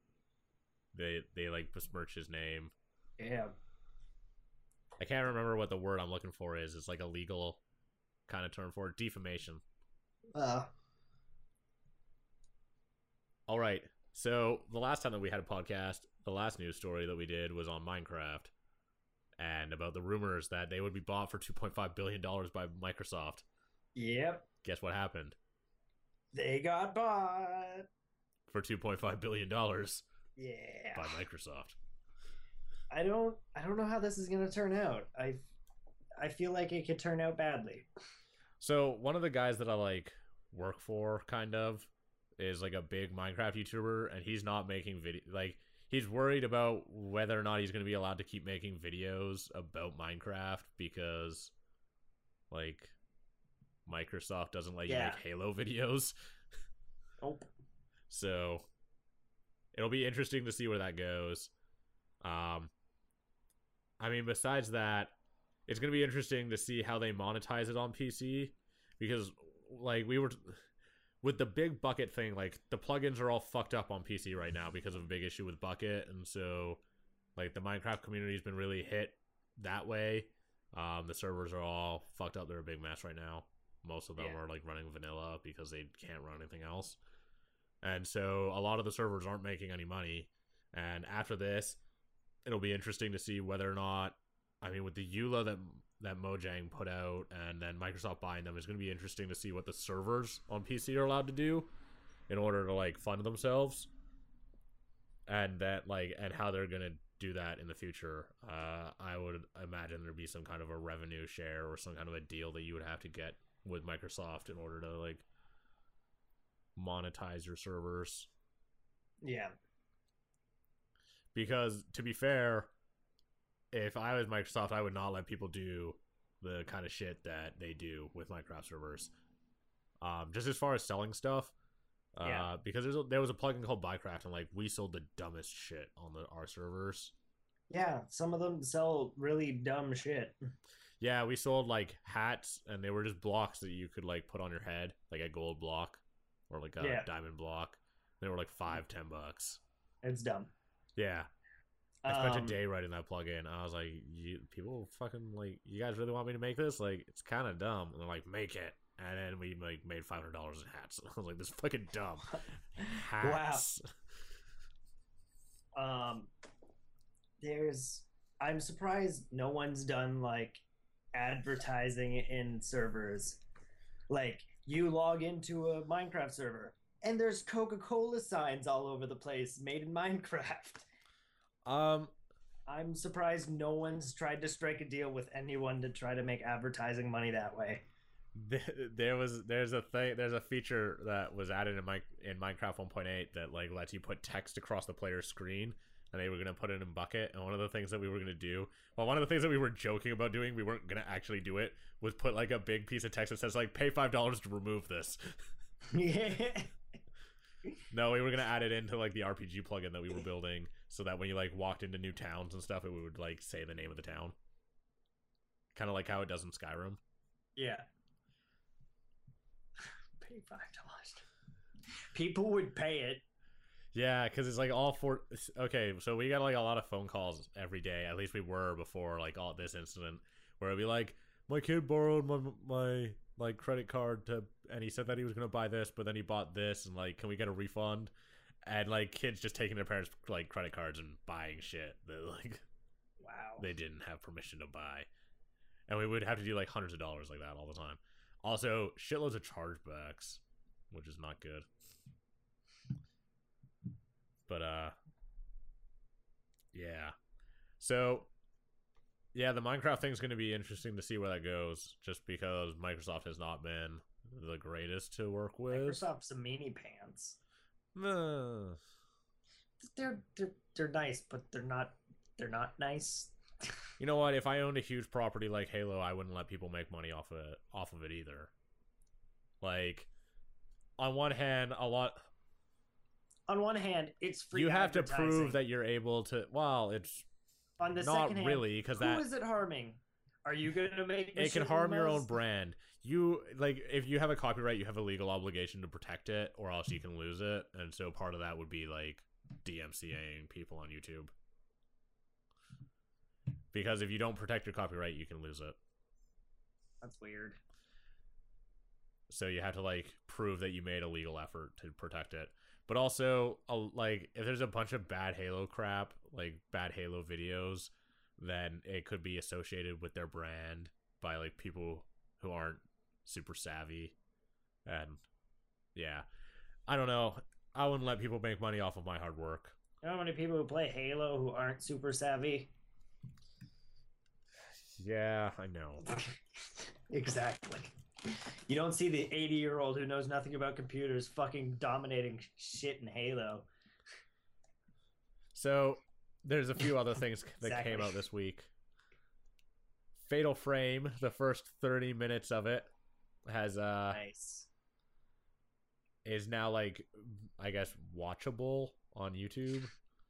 like besmirch his name. Yeah. I can't remember what the word I'm looking for is. It's like a legal kind of term for it. Defamation. All right. So the last time that we had a podcast, the last news story that we did was on Minecraft and about the rumors that they would be bought for $2.5 billion by Microsoft. Yep. Guess what happened? They got bought for $2.5 billion. Yeah. By Microsoft. I don't know how this is going to turn out. I feel like it could turn out badly. So one of the guys that I like work for kind of is like a big Minecraft YouTuber, and he's not making video. Like, he's worried about whether or not he's going to be allowed to keep making videos about Minecraft because like Microsoft doesn't let you make Halo videos. Nope. So it'll be interesting to see where that goes. I mean, besides that, it's going to be interesting to see how they monetize it on PC because, like, we were with the big Bucket thing, like, the plugins are all fucked up on PC right now because of a big issue with Bucket, and so, like, the Minecraft community has been really hit that way. The servers are all fucked up. They're a big mess right now. Most of them are, like, running vanilla because they can't run anything else. And so a lot of the servers aren't making any money. And after this, it'll be interesting to see whether or not, I mean, with the EULA that Mojang put out and then Microsoft buying them, it's going to be interesting to see what the servers on PC are allowed to do in order to, like, fund themselves. And that, like, and how they're going to do that in the future. I would imagine there'd be some kind of a revenue share or some kind of a deal that you would have to get with Microsoft in order to, like, monetize your servers. Yeah. Because, to be fair, if I was Microsoft, I would not let people do the kind of shit that they do with Minecraft servers. Just as far as selling stuff, because there was a plugin called Buycraft, and, like, we sold the dumbest shit on our servers. Yeah, some of them sell really dumb shit. Yeah, we sold, like, hats, and they were just blocks that you could, like, put on your head, like a gold block or like a diamond block. They were like $5-10. It's dumb. Yeah. I spent a day writing that plugin. I was like, people fucking, like, you guys really want me to make this? Like, it's kind of dumb. And they're like, make it. And then we, like, made $500 in hats. I was like, this is fucking dumb. Hats. Wow. I'm surprised no one's done, like, advertising in servers. Like, you log into a Minecraft server, and there's Coca-Cola signs all over the place made in Minecraft. I'm surprised no one's tried to strike a deal with anyone to try to make advertising money that way. There's a feature that was added in Minecraft 1.8 that, like, lets you put text across the player's screen, and they were gonna put it in Bucket. And one of the things that we were gonna do, one of the things that we were joking about doing, we weren't gonna actually do it, was put, like, a big piece of text that says, like, pay $5 to remove this. Yeah. No, we were gonna add it into, like, the RPG plugin that we were building, so that when you, like, walked into new towns and stuff, it would, like, say the name of the town, kind of like how it does in Skyrim. Yeah. Pay $5. People would pay it. Yeah, because it's like all four. Okay, so we got like a lot of phone calls every day. At least we were before like all this incident, where it'd be like, my kid borrowed my like credit card to, and he said that he was gonna buy this, but then he bought this, and like, can we get a refund? And like kids just taking their parents' like credit cards and buying shit that like Wow. they didn't have permission to buy, and we would have to do like hundreds of dollars like that all the time. Also, shitloads of chargebacks, which is not good. But yeah. So yeah, the Minecraft thing's going to be interesting to see where that goes, just because Microsoft has not been the greatest to work with. Microsoft's a meanie pants. Uh, They're nice, but they're not nice. you know what? If I owned a huge property like Halo, I wouldn't let people make money off of it either. Like, on one hand, On one hand, it's free. You have to prove that you're able to. Well, it's on the not second hand, really, because who that is it harming? Are you going to make it can harm your own brand. You like if you have a copyright, you have a legal obligation to protect it, or else you can lose it. And so part of that would be like DMCAing people on YouTube, because if you don't protect your copyright, you can lose it. That's weird. So you have to like prove that you made a legal effort to protect it. But also, like, if there's a bunch of bad Halo crap, like bad Halo videos, then it could be associated with their brand by like people who aren't super savvy. And yeah, I don't know. I wouldn't let people make money off of my hard work. You know how many people who play Halo who aren't super savvy? Yeah, I know. Exactly. You don't see the 80-year-old who knows nothing about computers fucking dominating shit in Halo. So, there's a few other things that Exactly. came out this week. Fatal Frame, the first 30 minutes of it, has Nice. is now like, I guess, watchable on YouTube.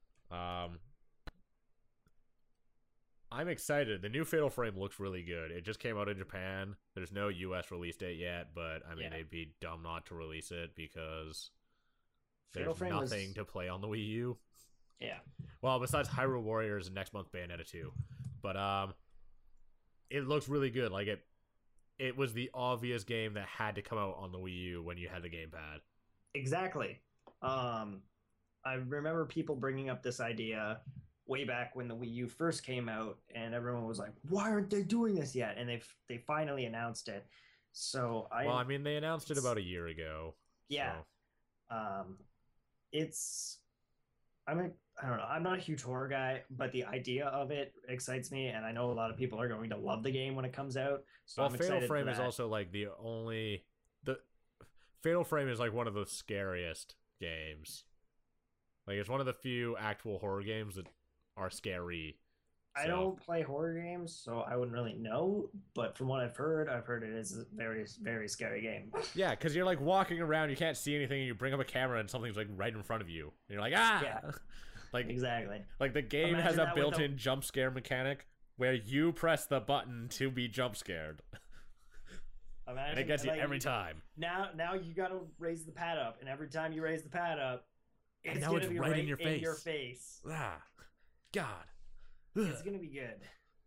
I'm excited. The new Fatal Frame looks really good. It just came out in Japan. There's no US release date yet, but I mean, Yeah. they'd be dumb not to release it because Fatal there's Frame was- nothing to play on the Wii U. Yeah. Well, besides Hyrule Warriors and next month Bayonetta 2. But it looks really good. Like it was the obvious game that had to come out on the Wii U when you had the gamepad. Exactly. I remember people bringing up this idea way back when the Wii U first came out, and everyone was like, "Why aren't they doing this yet?" And they finally announced it. So Well, I mean, they announced it about a year ago. Yeah. So. It's I don't know. I'm not a huge horror guy, but the idea of it excites me, and I know a lot of people are going to love the game when it comes out. So Well, I'm Fatal excited Frame for is that. also like the Fatal Frame is like one of the scariest games. Like it's one of the few actual horror games that are scary. I So- don't play horror games, so I wouldn't really know. But from what I've heard it is a very, very scary game. Yeah, because you're like walking around, you can't see anything, and you bring up a camera, and something's like right in front of you, and you're like, ah, Yeah. like Exactly. like the game Imagine has a that with built-in jump scare mechanic where you press the button to be jump scared, Imagine, and it gets you like, every time. Now you got to raise the pad up, and every time you raise the pad up, And it's now gonna it's be right right in your face. face. Ah, God. It's gonna be good.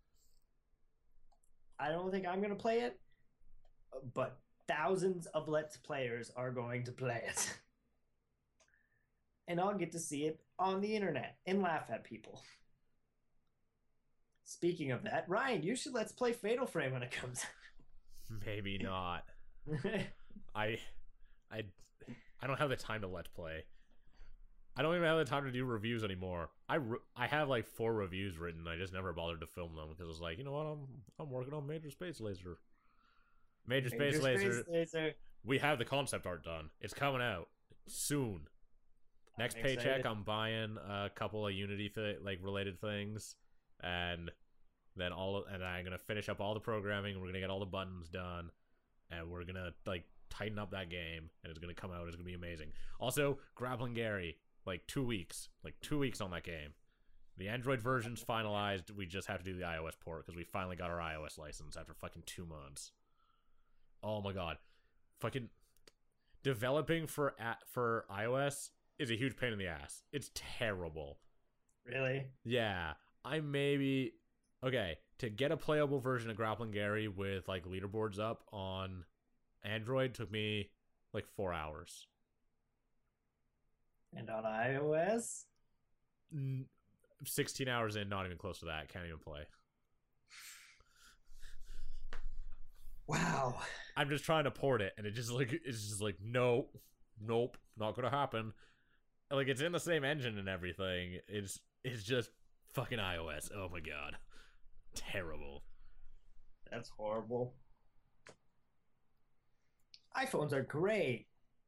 I don't think I'm gonna play it, but thousands of Let's Players are going to play it. And I'll get to see it on the internet and laugh at people. Speaking of that, Ryan, you should Let's Play Fatal Frame when it comes Maybe not. out. I don't have the time to let's play. I don't even have the time to do reviews anymore. I have like 4 reviews written. I just never bothered to film them because I was like, you know what? I'm working on Major Space Laser. Major Space Laser. We have the concept art done. It's coming out soon. Next I'm paycheck, excited. I'm buying a couple of Unity related things, and then I'm gonna finish up all the programming. We're gonna get all the buttons done, and we're gonna like tighten up that game, and it's gonna come out. It's gonna be amazing. Also, Grappling Gary, like 2 weeks, on that game. The Android version's finalized. We just have to do the iOS port because we finally got our iOS license after fucking 2 months. Oh my god, fucking developing for iOS is a huge pain in the ass. It's terrible. Really? Yeah, I maybe okay to get a playable version of Grappling Gary with like leaderboards up on Android took me like 4 hours. And on iOS? 16 hours in, not even close to that. Can't even play. Wow. I'm just trying to port it, and it's just like nope, not gonna happen. Like it's in the same engine and everything. It's just fucking iOS. Oh my god, terrible. That's horrible. iPhones are great.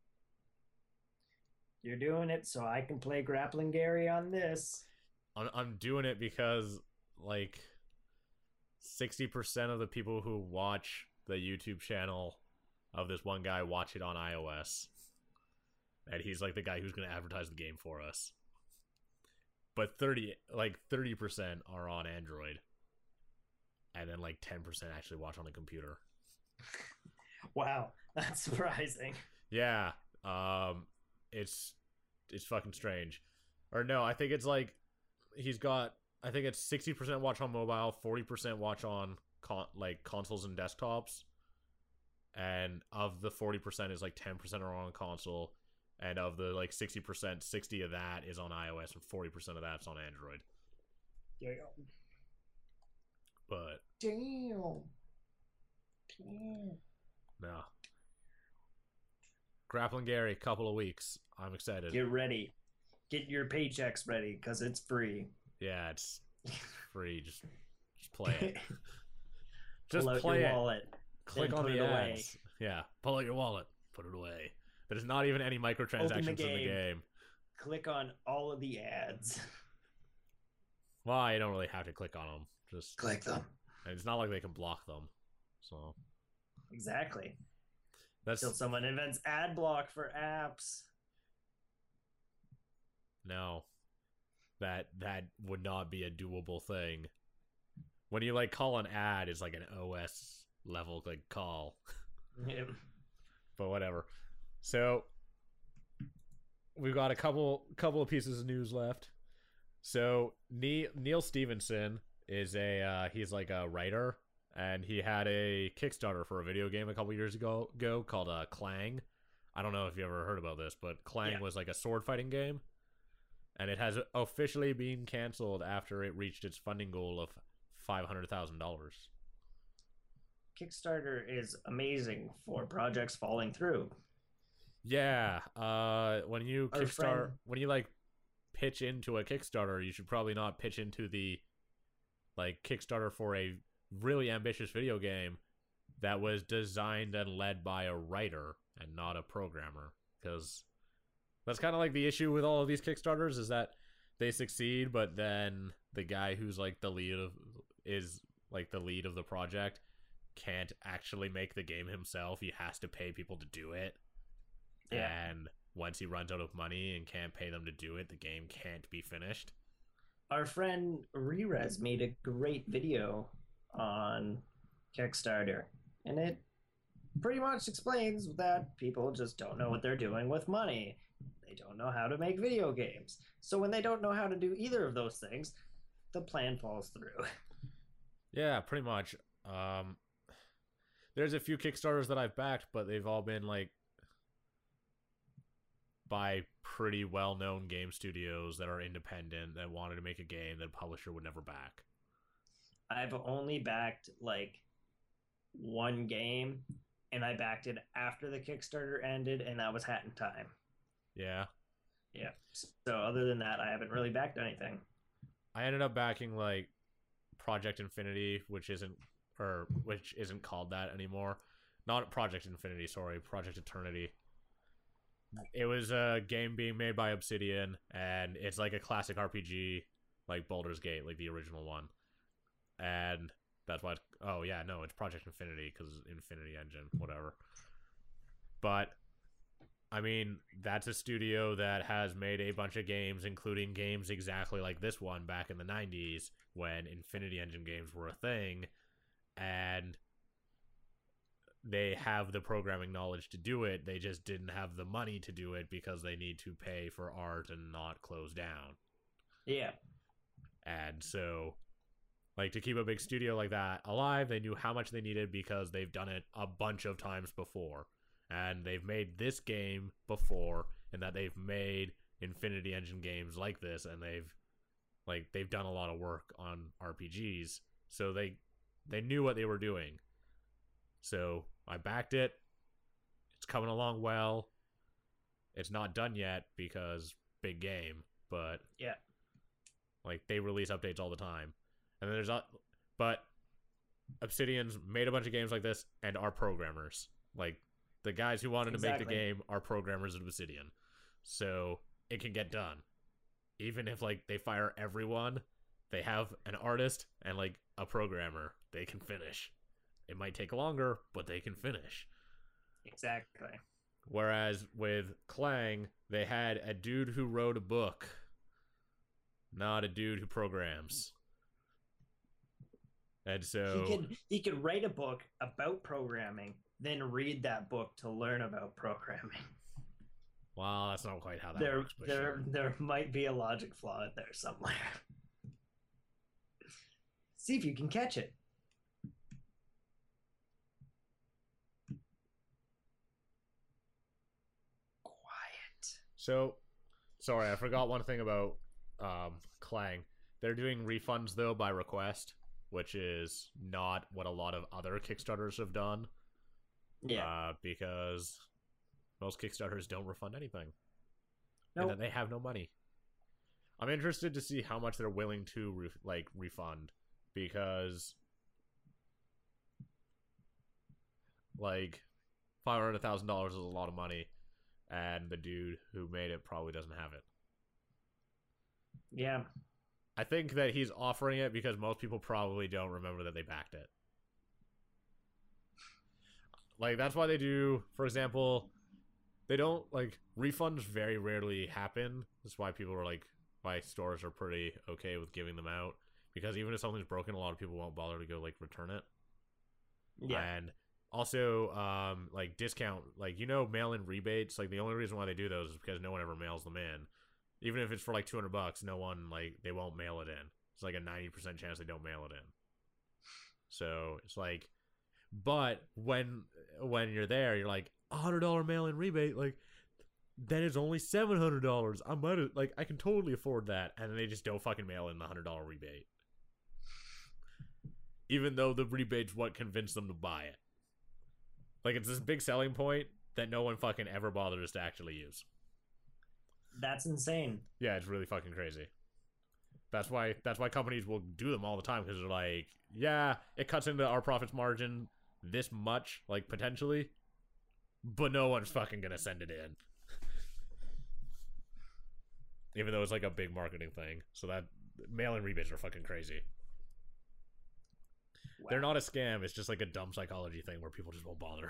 You're doing it so I can play Grappling Gary on this. I'm doing it because like 60% of the people who watch the YouTube channel of this one guy watch it on iOS, and he's like the guy who's going to advertise the game for us. But 30% are on Android, and then like 10% actually watch on the computer. Wow, that's surprising. Yeah, it's fucking strange. Or no, I think it's like I think it's 60% watch on mobile, 40% watch on consoles and desktops, and of the 40% is like 10% are on console, and of the like 60%, 60 of that is on iOS, and 40% of that's on Android. Damn. But Damn. no, Grappling Gary, couple of weeks. I'm excited. Get ready. Get your paychecks ready because it's free. Yeah, it's free. Just play it. Just pull out play your it. wallet. Click on the ads. Yeah, pull out your wallet. Put it away. There's not even any microtransactions in the game. Click on all of the ads. Well, you don't really have to click on them. Just click them. And it's not like they can block them. So exactly. That's until someone invents ad block for apps. No. That would not be a doable thing. When you like call an ad, it's like an OS level like call. Yep. But whatever. So we've got a couple of pieces of news left. So Neil Stevenson is he's like a writer, and he had a Kickstarter for a video game a couple years ago called Clang. I don't know if you ever heard about this, but Clang was like a sword fighting game, and it has officially been canceled after it reached its funding goal of $500,000. Kickstarter is amazing for projects falling through. Yeah, when you like pitch into a Kickstarter, you should probably not pitch into the like Kickstarter for a really ambitious video game that was designed and led by a writer and not a programmer, because that's kind of like the issue with all of these Kickstarters is that they succeed, but then the guy who's like the lead of the project can't actually make the game himself. He has to pay people to do it. Yeah. And once he runs out of money and can't pay them to do it, the game can't be finished. Our friend Rerez made a great video on Kickstarter, and it pretty much explains that people just don't know what they're doing with money. They don't know how to make video games. So when they don't know how to do either of those things, the plan falls through. Yeah, pretty much. There's a few Kickstarters that I've backed, but they've all been like by pretty well-known game studios that are independent that wanted to make a game that a publisher would never back. I've only backed like one game, and I backed it after the Kickstarter ended, and that was Hat in Time. Yeah. Yeah. So other than that, I haven't really backed anything. I ended up backing like Project Infinity, which isn't called that anymore. Not Project Infinity, sorry, Project Eternity. It was a game being made by Obsidian, and it's like a classic RPG, like Baldur's Gate, like the original one. And that's why it's Project Infinity, because Infinity Engine, whatever. But I mean, that's a studio that has made a bunch of games, including games exactly like this one back in the 90s when Infinity Engine games were a thing. And they have the programming knowledge to do it. They just didn't have the money to do it because they need to pay for art and not close down. Yeah. And so, like, to keep a big studio like that alive, they knew how much they needed because they've done it a bunch of times before. And they've made this game before, and that they've made Infinity Engine games like this, and they've done a lot of work on RPGs. So they knew what they were doing. So I backed it. It's coming along well. It's not done yet because big game, but Yeah. like they release updates all the time. And then but Obsidian's made a bunch of games like this and are programmers. Like the guys who wanted to make the game are programmers at Obsidian. So it can get done. Even if like they fire everyone, they have an artist and like a programmer. They can finish. It might take longer, but they can finish. Exactly. Whereas with Clang, they had a dude who wrote a book, not a dude who programs. And so he could write a book about programming, then read that book to learn about programming. Well, that's not quite how that works. But there might be a logic flaw in there somewhere. See if you can catch it. Quiet. So, sorry, I forgot one thing about Clang. They're doing refunds though by request, which is not what a lot of other Kickstarters have done. Yeah. Because most Kickstarters don't refund anything. Nope. And then they have no money. I'm interested to see how much they're willing to refund, because like $500,000 is a lot of money, and the dude who made it probably doesn't have it. Yeah. I think that he's offering it because most people probably don't remember that they backed it. Like, that's why they do, for example, they don't, like, refunds very rarely happen. That's why people are, like, why stores are pretty okay with giving them out. Because even if something's broken, a lot of people won't bother to go, like, return it. Yeah. And also, like, discount, like, mail-in rebates. Like, the only reason why they do those is because no one ever mails them in. Even if it's for, like, $200, no one, like, they won't mail it in. It's, like, a 90% chance they don't mail it in. So, it's, like, but when you're there, you're like, $100 mail-in rebate, like, then it's only $700. I can totally afford that. And then they just don't fucking mail in the $100 rebate. Even though the rebate's what convinced them to buy it. Like, it's this big selling point that no one fucking ever bothers to actually use. That's insane. Yeah, it's really fucking crazy. That's why companies will do them all the time, because they're like, yeah, it cuts into our profits margin this much, like, potentially, but no one's fucking gonna send it in. Even though it's like a big marketing thing. So that mail-in rebates are fucking crazy. Wow. They're not a scam, it's just like a dumb psychology thing where people just won't bother.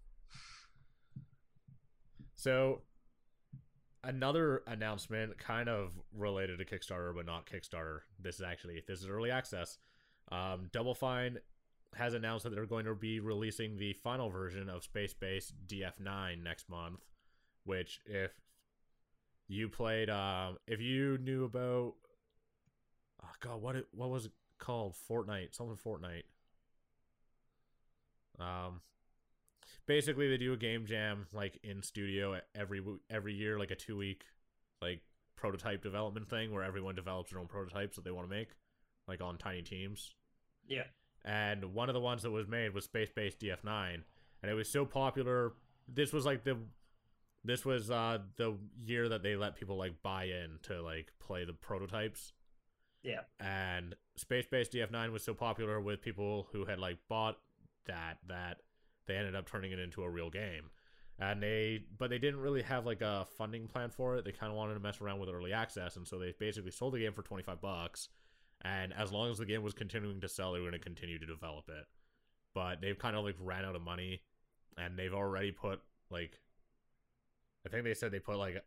So another announcement kind of related to Kickstarter, but not Kickstarter. This is early access. Double Fine has announced that they're going to be releasing the final version of Space Base DF9 next month, which if you played, if you knew about, oh god, what was it called? Fortnite, something Fortnite. Basically they do a game jam like in studio every year, like a 2-week like prototype development thing where everyone develops their own prototypes that they want to make, like on tiny teams. Yeah. And one of the ones that was made was Space Base DF9, and it was so popular. This was the year that they let people like buy in to like play the prototypes. Yeah. And Space Base DF9 was so popular with people who had like bought that they ended up turning it into a real game. And they didn't really have like a funding plan for it. They kind of wanted to mess around with early access, and so they basically sold the game for $25. And as long as the game was continuing to sell, they were going to continue to develop it. But they've kind of like ran out of money, and they've already put like, I think they said they put like,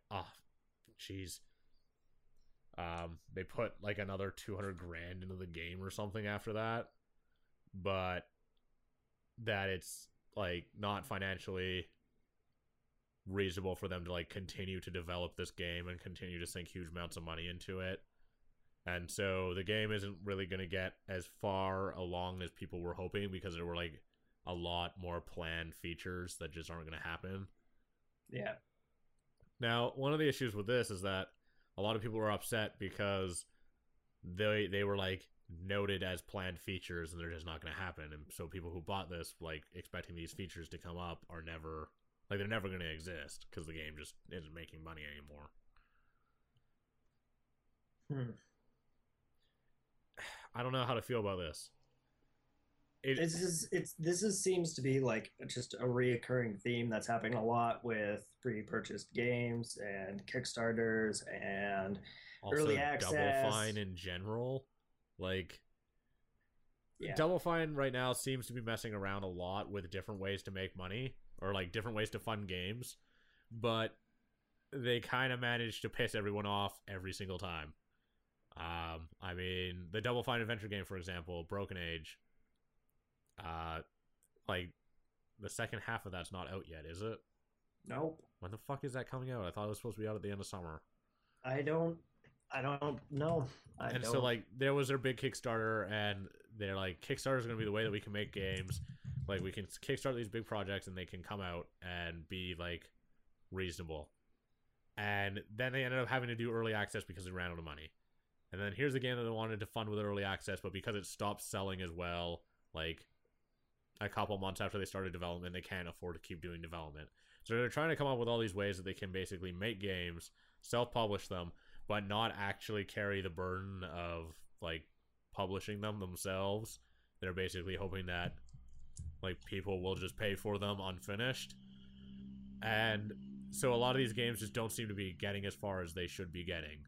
they put like another $200,000 into the game or something after that. But that it's like not financially reasonable for them to like continue to develop this game and continue to sink huge amounts of money into it. And so the game isn't really going to get as far along as people were hoping because there were like a lot more planned features that just aren't going to happen. Yeah. Now, one of the issues with this is that a lot of people were upset because they were like noted as planned features and they're just not going to happen. And so people who bought this like expecting these features to come up are never like they're never going to exist because the game just isn't making money anymore. I don't know how to feel about this. This seems to be like just a reoccurring theme that's happening a lot with pre-purchased games and Kickstarters and also early access. Double Fine in general, like yeah. Double Fine right now seems to be messing around a lot with different ways to make money or like different ways to fund games, but they kind of manage to piss everyone off every single time. I mean, the Double Fine adventure game, for example, Broken Age. Like the second half of that's not out yet, is it? Nope. When the fuck is that coming out? I thought it was supposed to be out at the end of summer. I don't know. So like there was their big Kickstarter, and they're like, Kickstarter is going to be the way that we can make games. Like we can kickstart these big projects, and they can come out and be like reasonable. And then they ended up having to do early access because they ran out of money. And then here's a game that they wanted to fund with early access, but because it stopped selling as well, like a couple months after they started development, they can't afford to keep doing development. So they're trying to come up with all these ways that they can basically make games, self-publish them, but not actually carry the burden of like publishing them themselves. They're basically hoping that like people will just pay for them unfinished. And so a lot of these games just don't seem to be getting as far as they should be getting.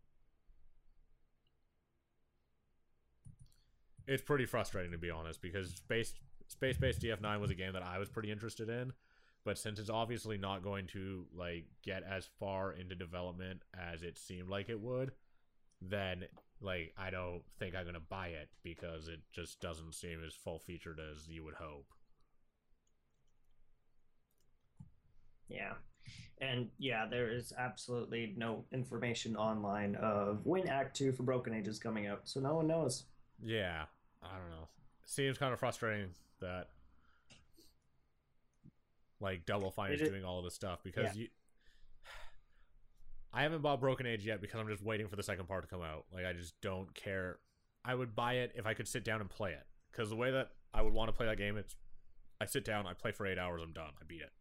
It's pretty frustrating, to be honest, because Space-Based DF9 was a game that I was pretty interested in, but since it's obviously not going to like get as far into development as it seemed like it would, then like I don't think I'm gonna buy it because it just doesn't seem as full featured as you would hope. Yeah. And yeah, there is absolutely no information online of when Act 2 for Broken Age is coming out, so no one knows. Yeah, I don't know. Seems kind of frustrating that like Double Fine is doing all of this stuff because I haven't bought Broken Age yet because I'm just waiting for the second part to come out. Like I just don't care. I would buy it if I could sit down and play it, because the way that I would want to play that game, it's I sit down, I play for 8 hours, I'm done, I beat it.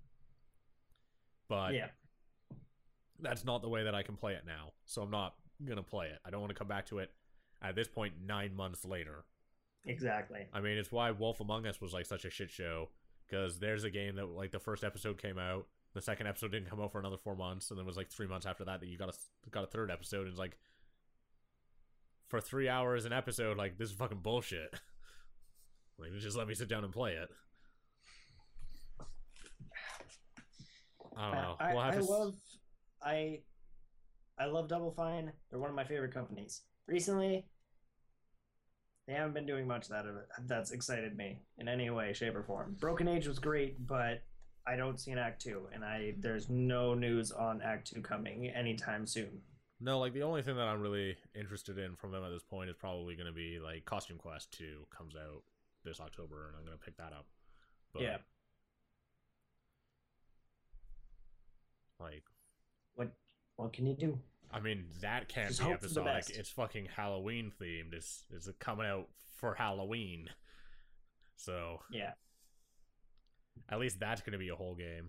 But yeah, that's not the way that I can play it now, so I'm not gonna play it. I don't want to come back to it at this point 9 months later. Exactly. I mean, it's why Wolf Among Us was like such a shit show, because there's a game that like the first episode came out, the second episode didn't come out for another 4 months, and then it was like 3 months after that you got a third episode, and it's like for 3 hours an episode, like this is fucking bullshit. Like just let me sit down and play it. I don't know. I love Double Fine. They're one of my favorite companies. Recently, they haven't been doing much that's excited me in any way, shape, or form. Broken Age was great, but I don't see an Act 2, and there's no news on Act 2 coming anytime soon. No, like the only thing that I'm really interested in from them at this point is probably going to be like Costume Quest 2 comes out this October, and I'm going to pick that up. But, yeah. Like, what can you do? I mean, that can't Just be hope for the episodic. best. It's fucking Halloween themed. It's coming out for Halloween. So yeah, at least that's going to be a whole game.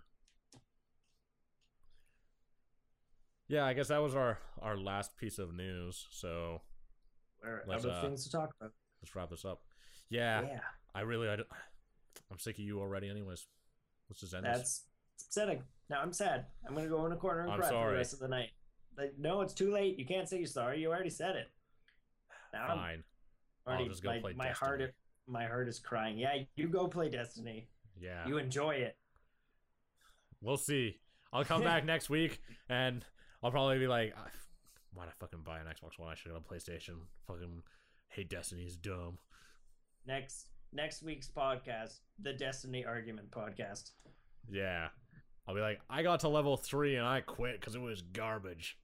Yeah, I guess that was our last piece of news. So we're out of things to talk about. Let's wrap this up. Yeah. Yeah. I'm sick of you already. Anyways, let's just end this. That's upsetting. Now I'm sad. I'm gonna go in a corner and cry for the rest of the night. Like, no, it's too late. You can't say you're sorry. You already said it. Now fine. I'll just go play Destiny. My heart is crying. Yeah, you go play Destiny. Yeah. You enjoy it. We'll see. I'll come back next week and I'll probably be like, why'd I fucking buy an Xbox One? I should have a PlayStation. Fucking hate Destiny. Is dumb. Next next week's podcast, the Destiny Argument Podcast. Yeah. I'll be like, I got to level 3 and I quit because it was garbage.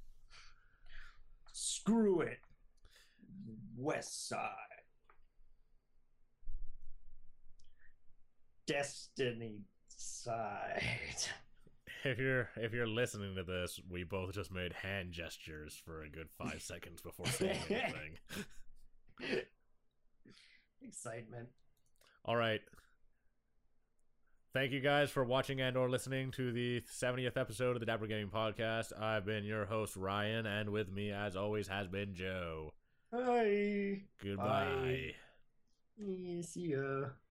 Screw it. West Side. Destiny Side. If you're listening to this, we both just made hand gestures for a good 5 seconds before saying anything. Excitement. All right. Thank you guys for watching and or listening to the 70th episode of the Dapper Gaming Podcast. I've been your host, Ryan, and with me, as always, has been Joe. Hi. Goodbye. Bye. See ya.